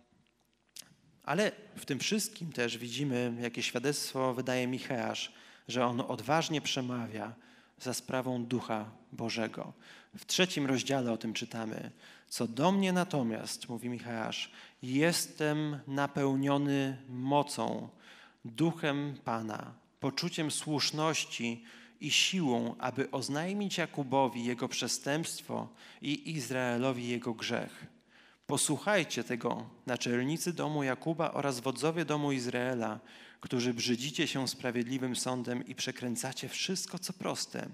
ale w tym wszystkim też widzimy, jakie świadectwo wydaje Micheasz, że on odważnie przemawia za sprawą Ducha Bożego. W trzecim rozdziale o tym czytamy. Co do mnie natomiast, mówi Micheasz, jestem napełniony mocą, duchem Pana, poczuciem słuszności i siłą, aby oznajmić Jakubowi jego przestępstwo i Izraelowi jego grzech. Posłuchajcie tego, naczelnicy domu Jakuba oraz wodzowie domu Izraela, którzy brzydzicie się sprawiedliwym sądem i przekręcacie wszystko, co proste.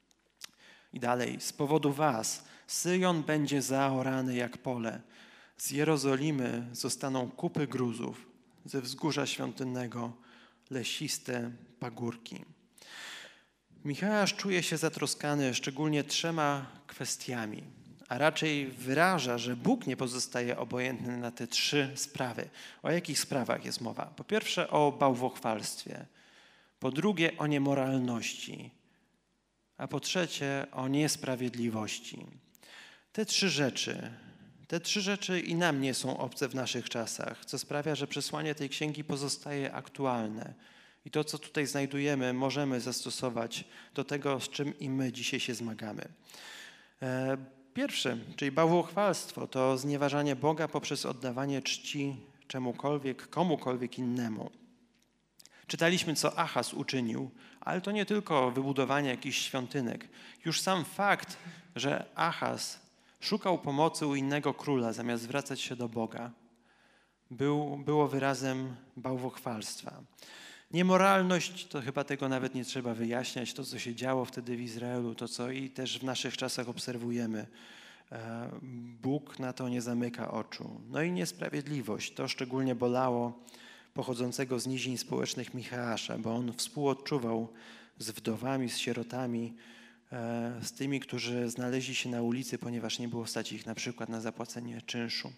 I dalej, z powodu was Syjon będzie zaorany jak pole, z Jerozolimy zostaną kupy gruzów, ze wzgórza świątynnego lesiste pagórki. Micheasz czuje się zatroskany szczególnie trzema kwestiami, a raczej wyraża, że Bóg nie pozostaje obojętny na te trzy sprawy. O jakich sprawach jest mowa? Po pierwsze o bałwochwalstwie, po drugie o niemoralności, a po trzecie o niesprawiedliwości. Te trzy rzeczy, te trzy rzeczy i nam nie są obce w naszych czasach, co sprawia, że przesłanie tej księgi pozostaje aktualne. I to, co tutaj znajdujemy, możemy zastosować do tego, z czym i my dzisiaj się zmagamy. Pierwsze, czyli bałwochwalstwo, to znieważanie Boga poprzez oddawanie czci czemukolwiek, komukolwiek innemu. Czytaliśmy, co Achaz uczynił, ale to nie tylko wybudowanie jakichś świątynek. Już sam fakt, że Achaz szukał pomocy u innego króla, zamiast zwracać się do Boga, był, było wyrazem bałwochwalstwa. Niemoralność, to chyba tego nawet nie trzeba wyjaśniać, to co się działo wtedy w Izraelu, to co i też w naszych czasach obserwujemy. Bóg na to nie zamyka oczu. No i niesprawiedliwość, to szczególnie bolało pochodzącego z nizin społecznych Micheasza, bo on współodczuwał z wdowami, z sierotami, z tymi, którzy znaleźli się na ulicy, ponieważ nie było stać ich na przykład na zapłacenie czynszu.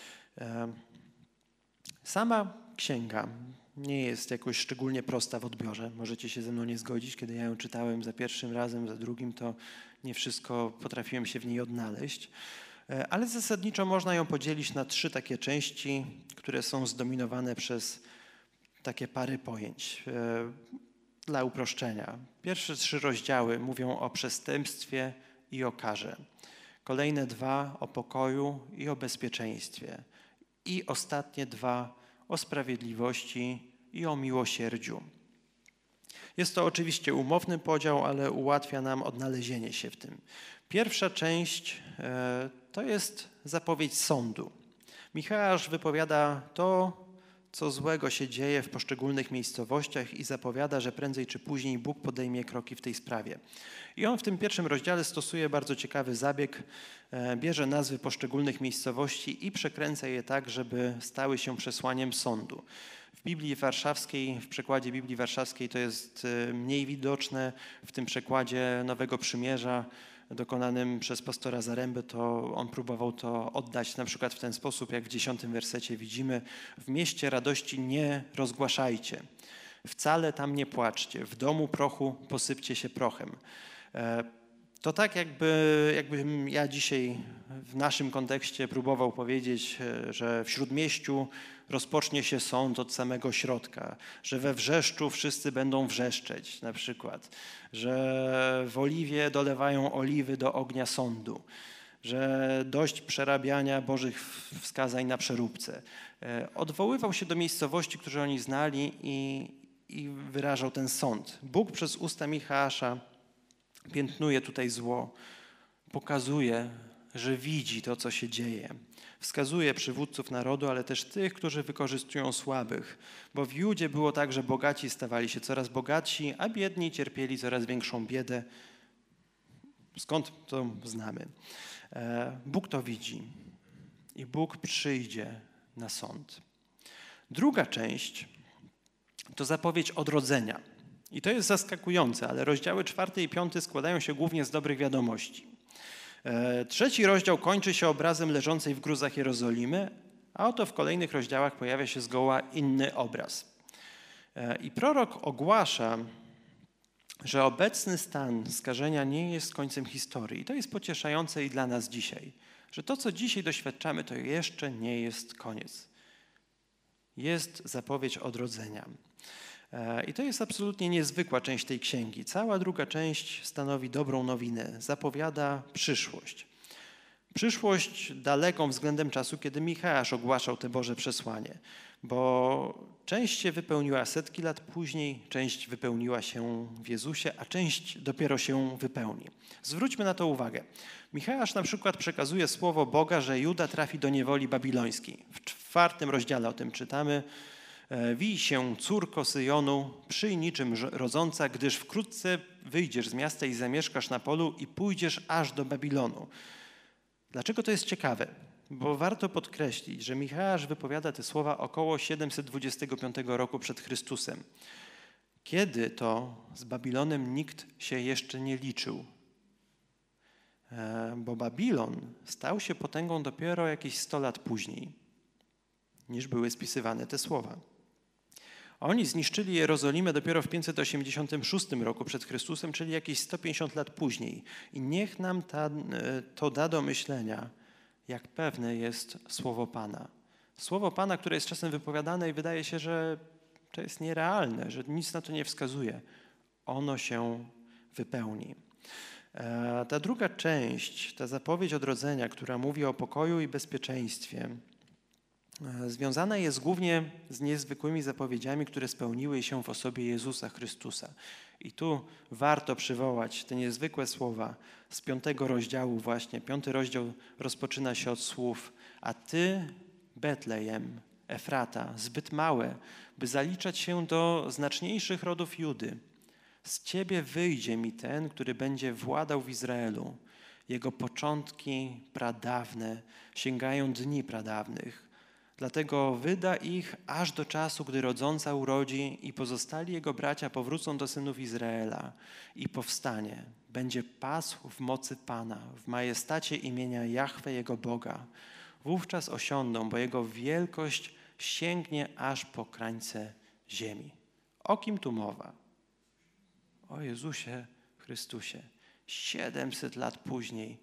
Sama księga nie jest jakoś szczególnie prosta w odbiorze. Możecie się ze mną nie zgodzić, kiedy ja ją czytałem za pierwszym razem, za drugim, to nie wszystko potrafiłem się w niej odnaleźć. Ale zasadniczo można ją podzielić na trzy takie części, które są zdominowane przez takie pary pojęć. Dla uproszczenia. Pierwsze trzy rozdziały mówią o przestępstwie i o karze. Kolejne dwa o pokoju i o bezpieczeństwie. I ostatnie dwa o sprawiedliwości i o miłosierdziu. Jest to oczywiście umowny podział, ale ułatwia nam odnalezienie się w tym. Pierwsza część e, to jest zapowiedź sądu. Micheasz wypowiada to, co złego się dzieje w poszczególnych miejscowościach i zapowiada, że prędzej czy później Bóg podejmie kroki w tej sprawie. I on w tym pierwszym rozdziale stosuje bardzo ciekawy zabieg, bierze nazwy poszczególnych miejscowości i przekręca je tak, żeby stały się przesłaniem sądu. W Biblii Warszawskiej, w przekładzie Biblii Warszawskiej to jest mniej widoczne, w tym przekładzie Nowego Przymierza dokonanym przez pastora Zarębę, to on próbował to oddać na przykład w ten sposób, jak w dziesiątym wersecie widzimy: w mieście radości nie rozgłaszajcie, wcale tam nie płaczcie, w domu prochu posypcie się prochem. To tak jakby, jakbym ja dzisiaj w naszym kontekście próbował powiedzieć, że w Śródmieściu rozpocznie się sąd od samego środka, że we Wrzeszczu wszyscy będą wrzeszczeć na przykład, że w Oliwie dolewają oliwy do ognia sądu, że dość przerabiania Bożych wskazań na przeróbce. Odwoływał się do miejscowości, które oni znali i, i wyrażał ten sąd. Bóg przez usta Micheasza piętnuje tutaj zło, pokazuje, że widzi to, co się dzieje. Wskazuje przywódców narodu, ale też tych, którzy wykorzystują słabych. Bo w Judzie było tak, że bogaci stawali się coraz bogatsi, a biedni cierpieli coraz większą biedę. Skąd to znamy? Bóg to widzi i Bóg przyjdzie na sąd. Druga część to zapowiedź odrodzenia. I to jest zaskakujące, ale rozdziały czwarty i piąty składają się głównie z dobrych wiadomości. Trzeci rozdział kończy się obrazem leżącej w gruzach Jerozolimy, a oto w kolejnych rozdziałach pojawia się zgoła inny obraz. I prorok ogłasza, że obecny stan skażenia nie jest końcem historii. I to jest pocieszające i dla nas dzisiaj, że to, co dzisiaj doświadczamy, to jeszcze nie jest koniec. Jest zapowiedź odrodzenia. I to jest absolutnie niezwykła część tej księgi. Cała druga część stanowi dobrą nowinę, zapowiada przyszłość. Przyszłość daleką względem czasu, kiedy Micheasz ogłaszał te Boże przesłanie, bo część się wypełniła setki lat później, część wypełniła się w Jezusie, a część dopiero się wypełni. Zwróćmy na to uwagę. Micheasz na przykład przekazuje słowo Boga, że Juda trafi do niewoli babilońskiej. W czwartym rozdziale o tym czytamy: Wij się, córko Syjonu, przyj niczym rodząca, gdyż wkrótce wyjdziesz z miasta i zamieszkasz na polu i pójdziesz aż do Babilonu. Dlaczego to jest ciekawe? Bo warto podkreślić, że Micheasz wypowiada te słowa około siedemset dwudziestego piątego roku przed Chrystusem, kiedy to z Babilonem nikt się jeszcze nie liczył. Bo Babilon stał się potęgą dopiero jakieś sto lat później, niż były spisywane te słowa. Oni zniszczyli Jerozolimę dopiero w pięćset osiemdziesiątym szóstym roku przed Chrystusem, czyli jakieś sto pięćdziesiąt lat później. I niech nam ta, to da do myślenia, jak pewne jest słowo Pana. Słowo Pana, które jest czasem wypowiadane i wydaje się, że to jest nierealne, że nic na to nie wskazuje. Ono się wypełni. Ta druga część, ta zapowiedź odrodzenia, która mówi o pokoju i bezpieczeństwie, związana jest głównie z niezwykłymi zapowiedziami, które spełniły się w osobie Jezusa Chrystusa. I tu warto przywołać te niezwykłe słowa z piątego rozdziału właśnie. Piąty rozdział rozpoczyna się od słów: a ty, Betlejem, Efrata, zbyt małe, by zaliczać się do znaczniejszych rodów Judy. Z ciebie wyjdzie mi ten, który będzie władał w Izraelu. Jego początki pradawne sięgają dni pradawnych. Dlatego wyda ich aż do czasu, gdy rodząca urodzi i pozostali jego bracia powrócą do synów Izraela i powstanie. Będzie pasł w mocy Pana, w majestacie imienia Jahwe jego Boga. Wówczas osiądą, bo jego wielkość sięgnie aż po krańce ziemi. O kim tu mowa? O Jezusie Chrystusie. siedemset lat później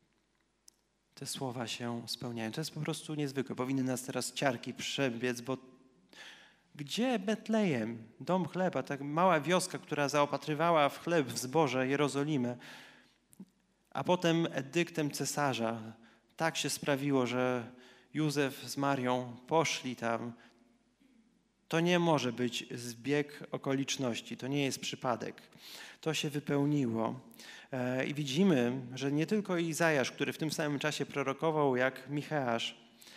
te słowa się spełniają. To jest po prostu niezwykłe. Powinny nas teraz ciarki przebiec, bo gdzie Betlejem, dom chleba, tak mała wioska, która zaopatrywała w chleb, w zboże Jerozolimę, a potem edyktem cesarza tak się sprawiło, że Józef z Marią poszli tam. To nie może być zbieg okoliczności, to nie jest przypadek. To się wypełniło. I widzimy, że nie tylko Izajasz, który w tym samym czasie prorokował jak Micheasz,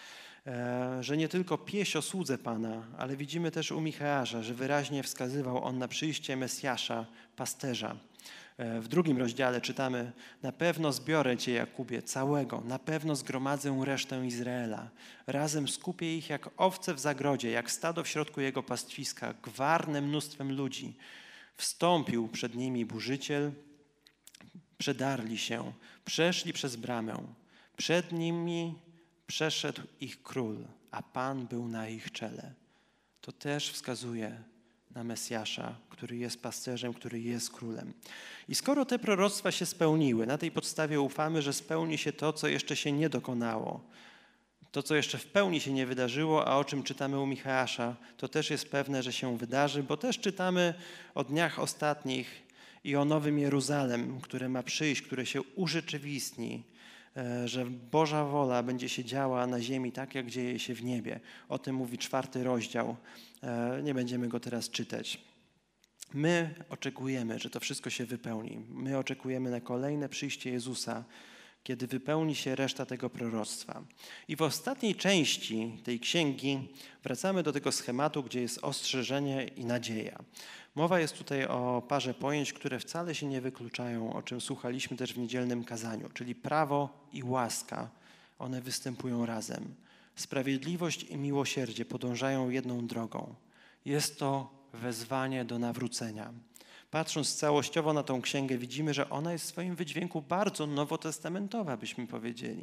że nie tylko pieśń o słudze Pana, ale widzimy też u Micheasza, że wyraźnie wskazywał on na przyjście Mesjasza, pasterza. W drugim rozdziale czytamy: na pewno zbiorę Cię, Jakubie, całego, na pewno zgromadzę resztę Izraela. Razem skupię ich jak owce w zagrodzie, jak stado w środku jego pastwiska, gwarne mnóstwem ludzi. Wstąpił przed nimi burzyciel, przedarli się, przeszli przez bramę. Przed nimi przeszedł ich król, a Pan był na ich czele. To też wskazuje na Mesjasza, który jest pasterzem, który jest królem. I skoro te proroctwa się spełniły, na tej podstawie ufamy, że spełni się to, co jeszcze się nie dokonało. To, co jeszcze w pełni się nie wydarzyło, a o czym czytamy u Micheasza, to też jest pewne, że się wydarzy, bo też czytamy o dniach ostatnich i o Nowym Jeruzalem, które ma przyjść, które się urzeczywistni, że Boża wola będzie się działa na ziemi tak, jak dzieje się w niebie. O tym mówi czwarty rozdział. Nie będziemy go teraz czytać. My oczekujemy, że to wszystko się wypełni. My oczekujemy na kolejne przyjście Jezusa, kiedy wypełni się reszta tego proroctwa. I w ostatniej części tej księgi wracamy do tego schematu, gdzie jest ostrzeżenie i nadzieja. Mowa jest tutaj o parze pojęć, które wcale się nie wykluczają, o czym słuchaliśmy też w niedzielnym kazaniu, czyli prawo i łaska. One występują razem. Sprawiedliwość i miłosierdzie podążają jedną drogą. Jest to wezwanie do nawrócenia. Patrząc całościowo na tą księgę, widzimy, że ona jest w swoim wydźwięku bardzo nowotestamentowa, byśmy powiedzieli.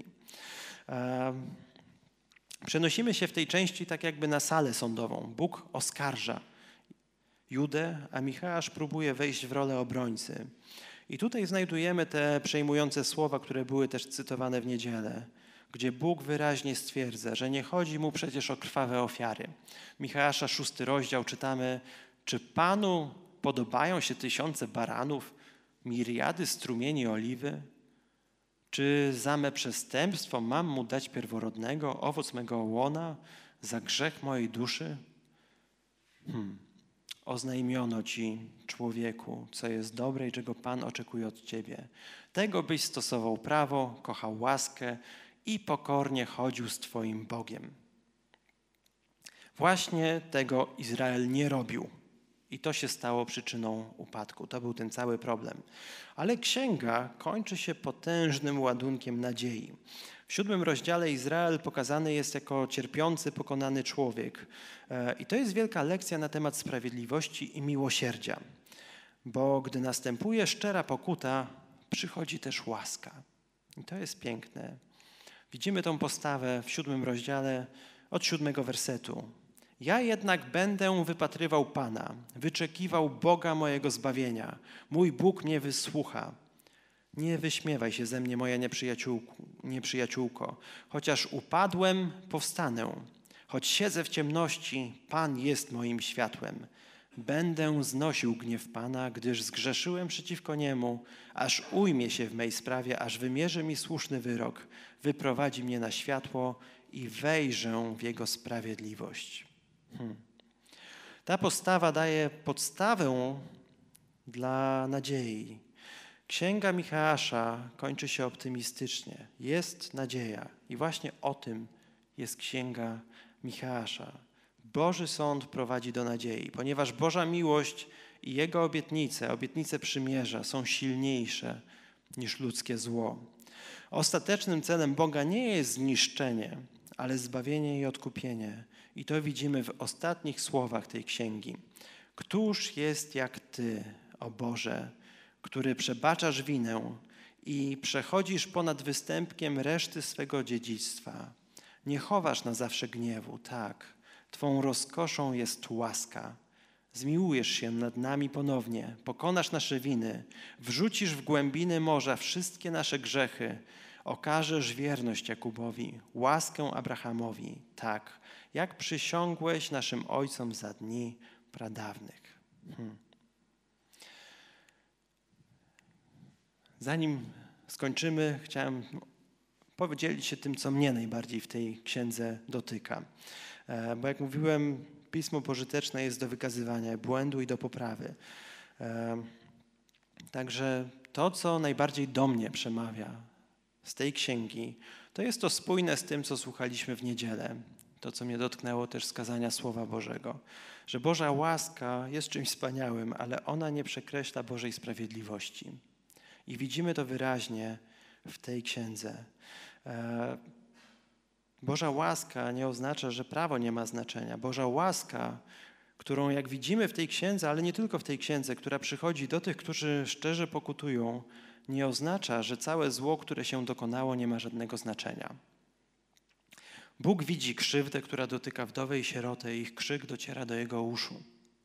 Przenosimy się w tej części tak jakby na salę sądową. Bóg oskarża Judę, a Micheasz próbuje wejść w rolę obrońcy. I tutaj znajdujemy te przejmujące słowa, które były też cytowane w niedzielę, gdzie Bóg wyraźnie stwierdza, że nie chodzi mu przecież o krwawe ofiary. Micheasza, szósty rozdział, czytamy: czy Panu podobają się tysiące baranów, miriady strumieni oliwy? Czy za me przestępstwo mam mu dać pierworodnego, owoc mego łona, za grzech mojej duszy? Hmm. Oznajmiono ci, człowieku, co jest dobre i czego Pan oczekuje od ciebie. Tego, byś stosował prawo, kochał łaskę i pokornie chodził z twoim Bogiem. Właśnie tego Izrael nie robił. I to się stało przyczyną upadku. To był ten cały problem. Ale księga kończy się potężnym ładunkiem nadziei. W siódmym rozdziale Izrael pokazany jest jako cierpiący, pokonany człowiek. I to jest wielka lekcja na temat sprawiedliwości i miłosierdzia. Bo gdy następuje szczera pokuta, przychodzi też łaska. I to jest piękne. Widzimy tą postawę w siódmym rozdziale od siódmego wersetu. Ja jednak będę wypatrywał Pana, wyczekiwał Boga mojego zbawienia. Mój Bóg mnie wysłucha. Nie wyśmiewaj się ze mnie, moja nieprzyjaciółko, nieprzyjaciółko. Chociaż upadłem, powstanę. Choć siedzę w ciemności, Pan jest moim światłem. Będę znosił gniew Pana, gdyż zgrzeszyłem przeciwko Niemu, aż ujmie się w mej sprawie, aż wymierzy mi słuszny wyrok, wyprowadzi mnie na światło i wejrzę w Jego sprawiedliwość. Hmm. Ta postawa daje podstawę dla nadziei. Księga Micheasza kończy się optymistycznie. Jest nadzieja i właśnie o tym jest księga Micheasza. Boży sąd prowadzi do nadziei, ponieważ Boża miłość i Jego obietnice, obietnice przymierza są silniejsze niż ludzkie zło. Ostatecznym celem Boga nie jest zniszczenie, ale zbawienie i odkupienie. I to widzimy w ostatnich słowach tej księgi. Któż jest jak Ty, o Boże, który przebaczasz winę i przechodzisz ponad występkiem reszty swego dziedzictwa. Nie chowasz na zawsze gniewu, tak. Twą rozkoszą jest łaska. Zmiłujesz się nad nami ponownie, pokonasz nasze winy, wrzucisz w głębiny morza wszystkie nasze grzechy, okażesz wierność Jakubowi, łaskę Abrahamowi, tak, jak przysiągłeś naszym ojcom za dni pradawnych. Hmm. Zanim skończymy, chciałem podzielić się tym, co mnie najbardziej w tej księdze dotyka. Bo jak mówiłem, Pismo pożyteczne jest do wykazywania błędu i do poprawy. Także to, co najbardziej do mnie przemawia z tej księgi, to jest to spójne z tym, co słuchaliśmy w niedzielę. To, co mnie dotknęło też z kazania Słowa Bożego. Że Boża łaska jest czymś wspaniałym, ale ona nie przekreśla Bożej sprawiedliwości. I widzimy to wyraźnie w tej księdze. Boża łaska nie oznacza, że prawo nie ma znaczenia. Boża łaska, którą jak widzimy w tej księdze, ale nie tylko w tej księdze, która przychodzi do tych, którzy szczerze pokutują, nie oznacza, że całe zło, które się dokonało, nie ma żadnego znaczenia. Bóg widzi krzywdę, która dotyka wdowę i sierotę, i ich krzyk dociera do Jego uszu.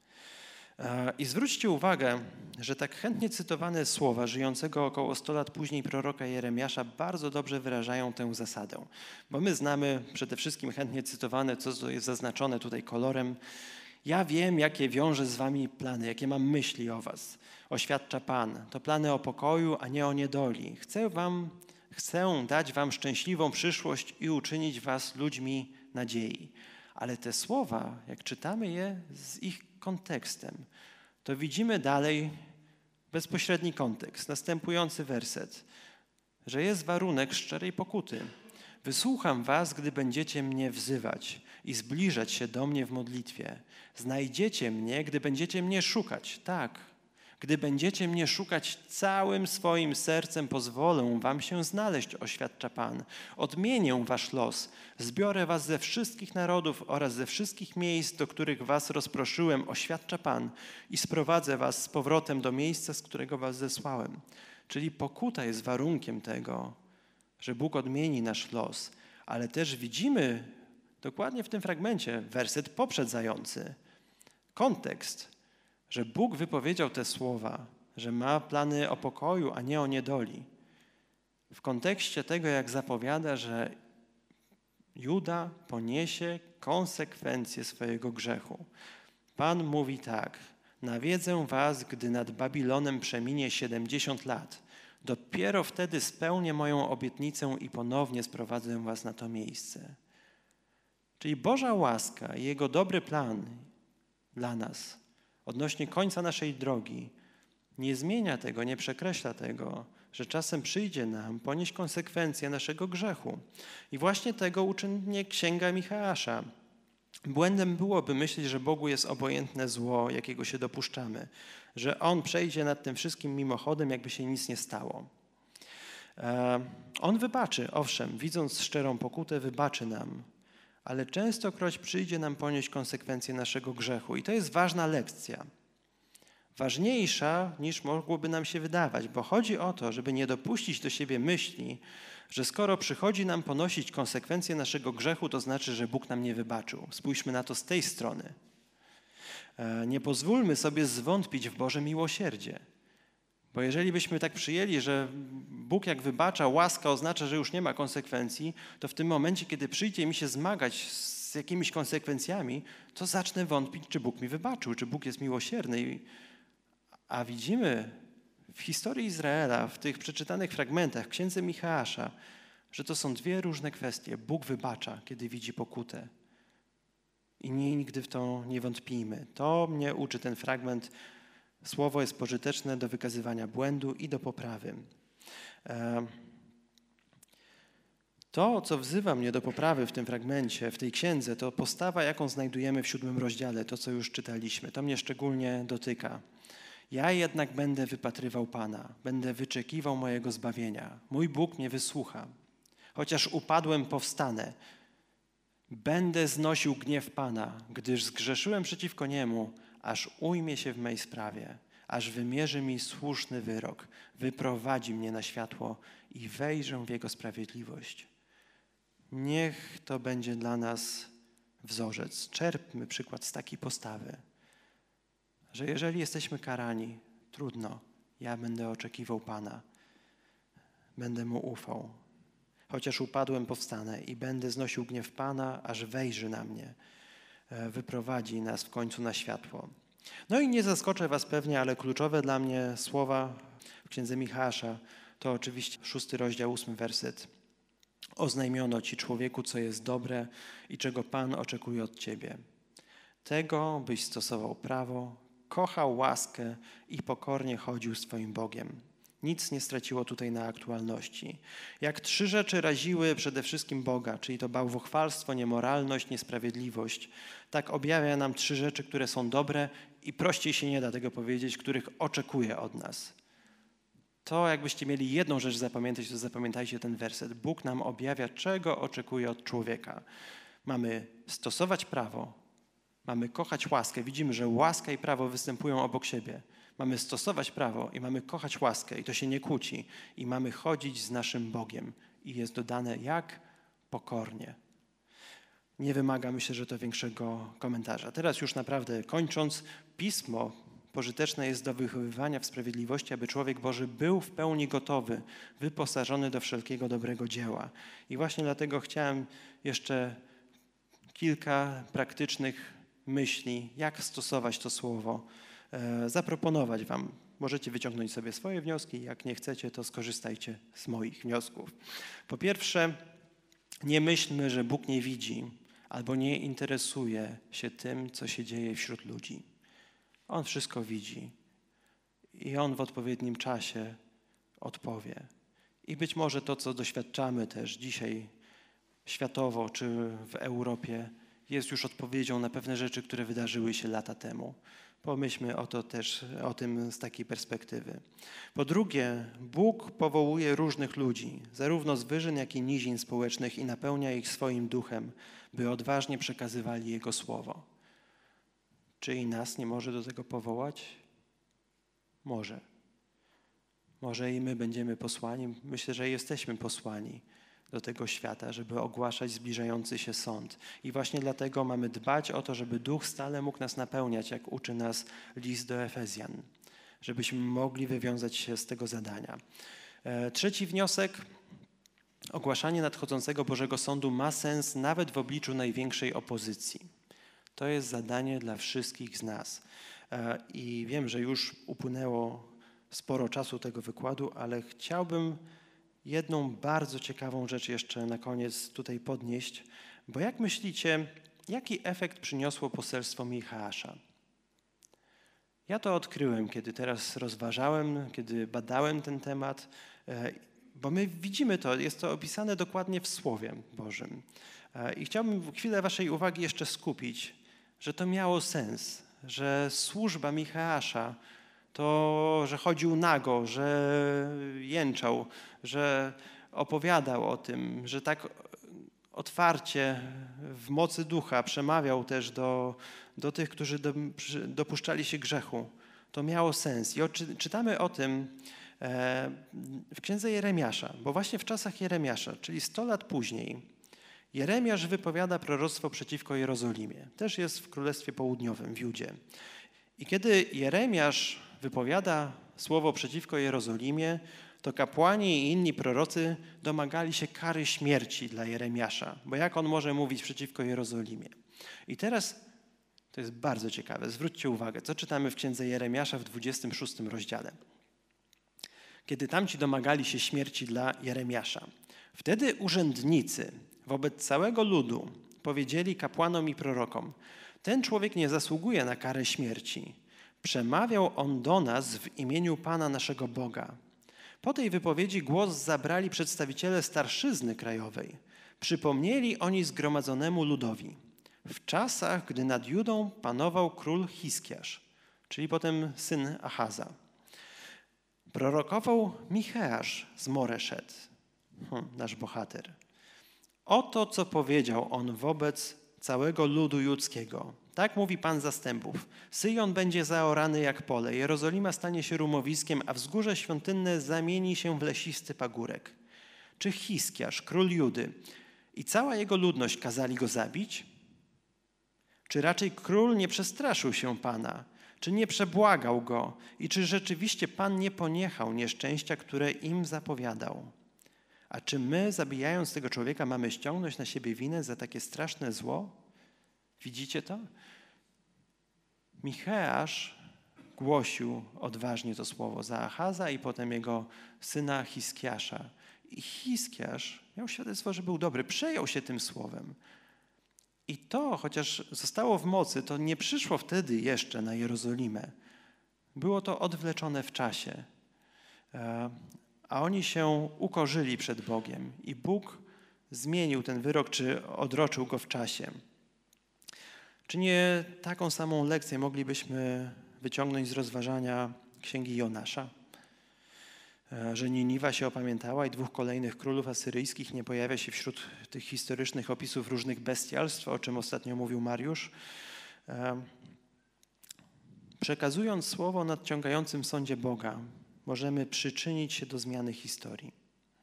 I zwróćcie uwagę, że tak chętnie cytowane słowa żyjącego około sto lat później proroka Jeremiasza bardzo dobrze wyrażają tę zasadę. Bo my znamy przede wszystkim chętnie cytowane, co jest zaznaczone tutaj kolorem. Ja wiem, jakie wiąże z wami plany, jakie mam myśli o was. Oświadcza Pan. To plany o pokoju, a nie o niedoli. Chcę wam, chcę dać wam szczęśliwą przyszłość i uczynić was ludźmi nadziei. Ale te słowa, jak czytamy je z ich kontekstem, to widzimy dalej bezpośredni kontekst, następujący werset, że jest warunek szczerej pokuty. Wysłucham was, gdy będziecie mnie wzywać i zbliżać się do mnie w modlitwie. Znajdziecie mnie, gdy będziecie mnie szukać. Tak, gdy będziecie mnie szukać całym swoim sercem, pozwolę wam się znaleźć, oświadcza Pan. Odmienię wasz los. Zbiorę was ze wszystkich narodów oraz ze wszystkich miejsc, do których was rozproszyłem, oświadcza Pan. I sprowadzę was z powrotem do miejsca, z którego was zesłałem. Czyli pokuta jest warunkiem tego, że Bóg odmieni nasz los. Ale też widzimy dokładnie w tym fragmencie werset poprzedzający kontekst, że Bóg wypowiedział te słowa, że ma plany o pokoju, a nie o niedoli. W kontekście tego, jak zapowiada, że Juda poniesie konsekwencje swojego grzechu. Pan mówi tak: nawiedzę was, gdy nad Babilonem przeminie siedemdziesiąt lat. Dopiero wtedy spełnię moją obietnicę i ponownie sprowadzę was na to miejsce. Czyli Boża łaska i Jego dobry plan dla nas odnośnie końca naszej drogi nie zmienia tego, nie przekreśla tego, że czasem przyjdzie nam ponieść konsekwencje naszego grzechu. I właśnie tego uczy mnie Księga Micheasza. Błędem byłoby myśleć, że Bogu jest obojętne zło, jakiego się dopuszczamy, że On przejdzie nad tym wszystkim mimochodem, jakby się nic nie stało. On wybaczy, owszem, widząc szczerą pokutę, wybaczy nam, ale częstokroć przyjdzie nam ponieść konsekwencje naszego grzechu. I to jest ważna lekcja. Ważniejsza niż mogłoby nam się wydawać, bo chodzi o to, żeby nie dopuścić do siebie myśli, że skoro przychodzi nam ponosić konsekwencje naszego grzechu, to znaczy, że Bóg nam nie wybaczył. Spójrzmy na to z tej strony. Nie pozwólmy sobie zwątpić w Boże miłosierdzie. Bo jeżeli byśmy tak przyjęli, że Bóg jak wybacza, łaska oznacza, że już nie ma konsekwencji, to w tym momencie, kiedy przyjdzie mi się zmagać z jakimiś konsekwencjami, to zacznę wątpić, czy Bóg mi wybaczył, czy Bóg jest miłosierny. A widzimy w historii Izraela, w tych przeczytanych fragmentach, w księdze Micheasza, że to są dwie różne kwestie. Bóg wybacza, kiedy widzi pokutę. I nigdy w to nie wątpijmy. To mnie uczy ten fragment. Słowo jest pożyteczne do wykazywania błędu i do poprawy. To, co wzywa mnie do poprawy w tym fragmencie, w tej księdze, to postawa, jaką znajdujemy w siódmym rozdziale, to, co już czytaliśmy. To mnie szczególnie dotyka. Ja jednak będę wypatrywał Pana, będę wyczekiwał mojego zbawienia. Mój Bóg mnie wysłucha. Chociaż upadłem, powstanę. Będę znosił gniew Pana, gdyż zgrzeszyłem przeciwko Niemu, aż ujmie się w mej sprawie, aż wymierzy mi słuszny wyrok, wyprowadzi mnie na światło i wejrzę w Jego sprawiedliwość. Niech to będzie dla nas wzorzec. Czerpmy przykład z takiej postawy, że jeżeli jesteśmy karani, trudno, ja będę oczekiwał Pana, będę Mu ufał. Chociaż upadłem, powstanę i będę znosił gniew Pana, aż wejrzy na mnie, wyprowadzi nas w końcu na światło. No i nie zaskoczę was pewnie, ale kluczowe dla mnie słowa w księdze Michała to oczywiście szósty rozdział, ósmy werset. Oznajmiono ci, człowieku, co jest dobre i czego Pan oczekuje od ciebie. Tego, byś stosował prawo, kochał łaskę i pokornie chodził z twoim Bogiem. Nic nie straciło tutaj na aktualności. Jak trzy rzeczy raziły przede wszystkim Boga, czyli to bałwochwalstwo, niemoralność, niesprawiedliwość, tak objawia nam trzy rzeczy, które są dobre i prościej się nie da tego powiedzieć, których oczekuje od nas. To jakbyście mieli jedną rzecz zapamiętać, to zapamiętajcie ten werset. Bóg nam objawia, czego oczekuje od człowieka. Mamy stosować prawo, mamy kochać łaskę. Widzimy, że łaska i prawo występują obok siebie. Mamy stosować prawo i mamy kochać łaskę i to się nie kłóci. I mamy chodzić z naszym Bogiem. I jest dodane jak? Pokornie. Nie wymaga, myślę, że to większego komentarza. Teraz już naprawdę kończąc, Pismo pożyteczne jest do wychowywania w sprawiedliwości, aby człowiek Boży był w pełni gotowy, wyposażony do wszelkiego dobrego dzieła. I właśnie dlatego chciałem jeszcze kilka praktycznych myśli, jak stosować to słowo, e, zaproponować wam. Możecie wyciągnąć sobie swoje wnioski, jak nie chcecie, to skorzystajcie z moich wniosków. Po pierwsze, nie myślmy, że Bóg nie widzi albo nie interesuje się tym, co się dzieje wśród ludzi. On wszystko widzi i On w odpowiednim czasie odpowie. I być może to, co doświadczamy też dzisiaj światowo czy w Europie, jest już odpowiedzią na pewne rzeczy, które wydarzyły się lata temu. Pomyślmy o to też, o tym z takiej perspektywy. Po drugie, Bóg powołuje różnych ludzi, zarówno z wyżyn, jak i nizin społecznych i napełnia ich swoim duchem, by odważnie przekazywali Jego słowo. Czy i nas nie może do tego powołać? Może. Może i my będziemy posłani. Myślę, że jesteśmy posłani do tego świata, żeby ogłaszać zbliżający się sąd. I właśnie dlatego mamy dbać o to, żeby Duch stale mógł nas napełniać, jak uczy nas list do Efezjan, żebyśmy mogli wywiązać się z tego zadania. Trzeci wniosek. Ogłaszanie nadchodzącego Bożego Sądu ma sens nawet w obliczu największej opozycji. To jest zadanie dla wszystkich z nas. I wiem, że już upłynęło sporo czasu tego wykładu, ale chciałbym jedną bardzo ciekawą rzecz jeszcze na koniec tutaj podnieść, bo jak myślicie, jaki efekt przyniosło poselstwo Michała? Ja to odkryłem, kiedy teraz rozważałem, kiedy badałem ten temat, bo my widzimy to, jest to opisane dokładnie w Słowie Bożym. I chciałbym chwilę waszej uwagi jeszcze skupić, że to miało sens, że służba Michała, to, że chodził nago, że jęczał, że opowiadał o tym, że tak otwarcie w mocy ducha przemawiał też do, do tych, którzy do, dopuszczali się grzechu. To miało sens. I o, czytamy o tym e, w księdze Jeremiasza, bo właśnie w czasach Jeremiasza, czyli sto lat później, Jeremiasz wypowiada proroctwo przeciwko Jerozolimie. Też jest w Królestwie Południowym, w Judzie. I kiedy Jeremiasz wypowiada słowo przeciwko Jerozolimie, to kapłani i inni prorocy domagali się kary śmierci dla Jeremiasza. Bo jak on może mówić przeciwko Jerozolimie? I teraz to jest bardzo ciekawe. Zwróćcie uwagę, co czytamy w księdze Jeremiasza w dwudziestym szóstym rozdziale. Kiedy tamci domagali się śmierci dla Jeremiasza. Wtedy urzędnicy wobec całego ludu powiedzieli kapłanom i prorokom: ten człowiek nie zasługuje na karę śmierci. Przemawiał on do nas w imieniu Pana naszego Boga. Po tej wypowiedzi głos zabrali przedstawiciele starszyzny krajowej. Przypomnieli oni zgromadzonemu ludowi: w czasach, gdy nad Judą panował król Hiskiasz, czyli potem syn Achaza, prorokował Micheasz z Moreszet, hm, nasz bohater. Oto, co powiedział on wobec całego ludu judzkiego. Tak mówi Pan zastępów. Syjon będzie zaorany jak pole, Jerozolima stanie się rumowiskiem, a wzgórze świątynne zamieni się w lesisty pagórek. Czy Hiskiasz, król Judy, i cała jego ludność kazali go zabić? Czy raczej król nie przestraszył się Pana? Czy nie przebłagał go? I czy rzeczywiście Pan nie poniechał nieszczęścia, które im zapowiadał? A czy my, zabijając tego człowieka, mamy ściągnąć na siebie winę za takie straszne zło? Widzicie to? Micheasz głosił odważnie to słowo za Achaza i potem jego syna Hiskiasza. I Hiskiasz miał świadectwo, że był dobry, przejął się tym słowem. I to, chociaż zostało w mocy, to nie przyszło wtedy jeszcze na Jerozolimę. Było to odwleczone w czasie. A oni się ukorzyli przed Bogiem i Bóg zmienił ten wyrok, czy odroczył go w czasie. Czy nie taką samą lekcję moglibyśmy wyciągnąć z rozważania księgi Jonasza? Że Niniwa się opamiętała i dwóch kolejnych królów asyryjskich nie pojawia się wśród tych historycznych opisów różnych bestialstw, o czym ostatnio mówił Mariusz. Przekazując słowo o nadciągającym sądzie Boga, możemy przyczynić się do zmiany historii,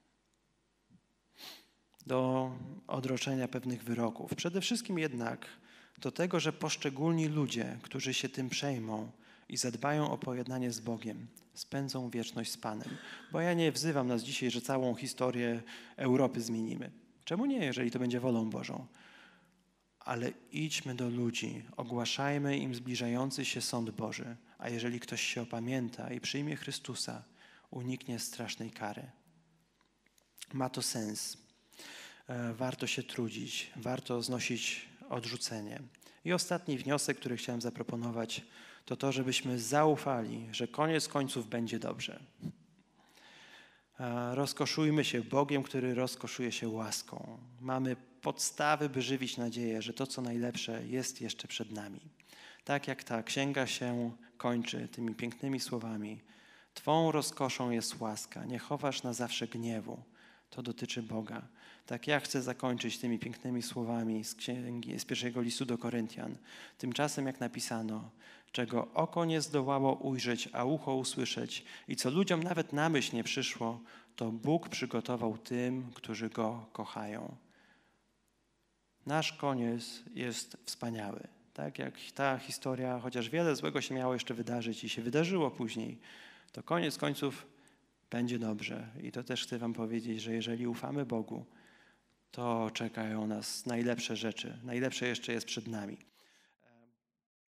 do odroczenia pewnych wyroków. Przede wszystkim jednak do tego, że poszczególni ludzie, którzy się tym przejmą i zadbają o pojednanie z Bogiem, spędzą wieczność z Panem. Bo ja nie wzywam nas dzisiaj, że całą historię Europy zmienimy. Czemu nie, jeżeli to będzie wolą Bożą? Ale idźmy do ludzi, ogłaszajmy im zbliżający się sąd Boży, a jeżeli ktoś się opamięta i przyjmie Chrystusa, uniknie strasznej kary. Ma to sens. Warto się trudzić, warto znosić odrzucenie. I ostatni wniosek, który chciałem zaproponować, to to, żebyśmy zaufali, że koniec końców będzie dobrze. Rozkoszujmy się Bogiem, który rozkoszuje się łaską. Mamy podstawy, by żywić nadzieję, że to, co najlepsze, jest jeszcze przed nami. Tak jak ta księga się kończy tymi pięknymi słowami: Twą rozkoszą jest łaska, nie chowasz na zawsze gniewu. To dotyczy Boga. Tak ja chcę zakończyć tymi pięknymi słowami z księgi, z pierwszego listu do Koryntian. Tymczasem, jak napisano, czego oko nie zdołało ujrzeć, a ucho usłyszeć i co ludziom nawet na myśl nie przyszło, to Bóg przygotował tym, którzy Go kochają. Nasz koniec jest wspaniały. Tak jak ta historia, chociaż wiele złego się miało jeszcze wydarzyć i się wydarzyło później, to koniec końców będzie dobrze. I to też chcę wam powiedzieć, że jeżeli ufamy Bogu, to czekają nas najlepsze rzeczy. Najlepsze jeszcze jest przed nami.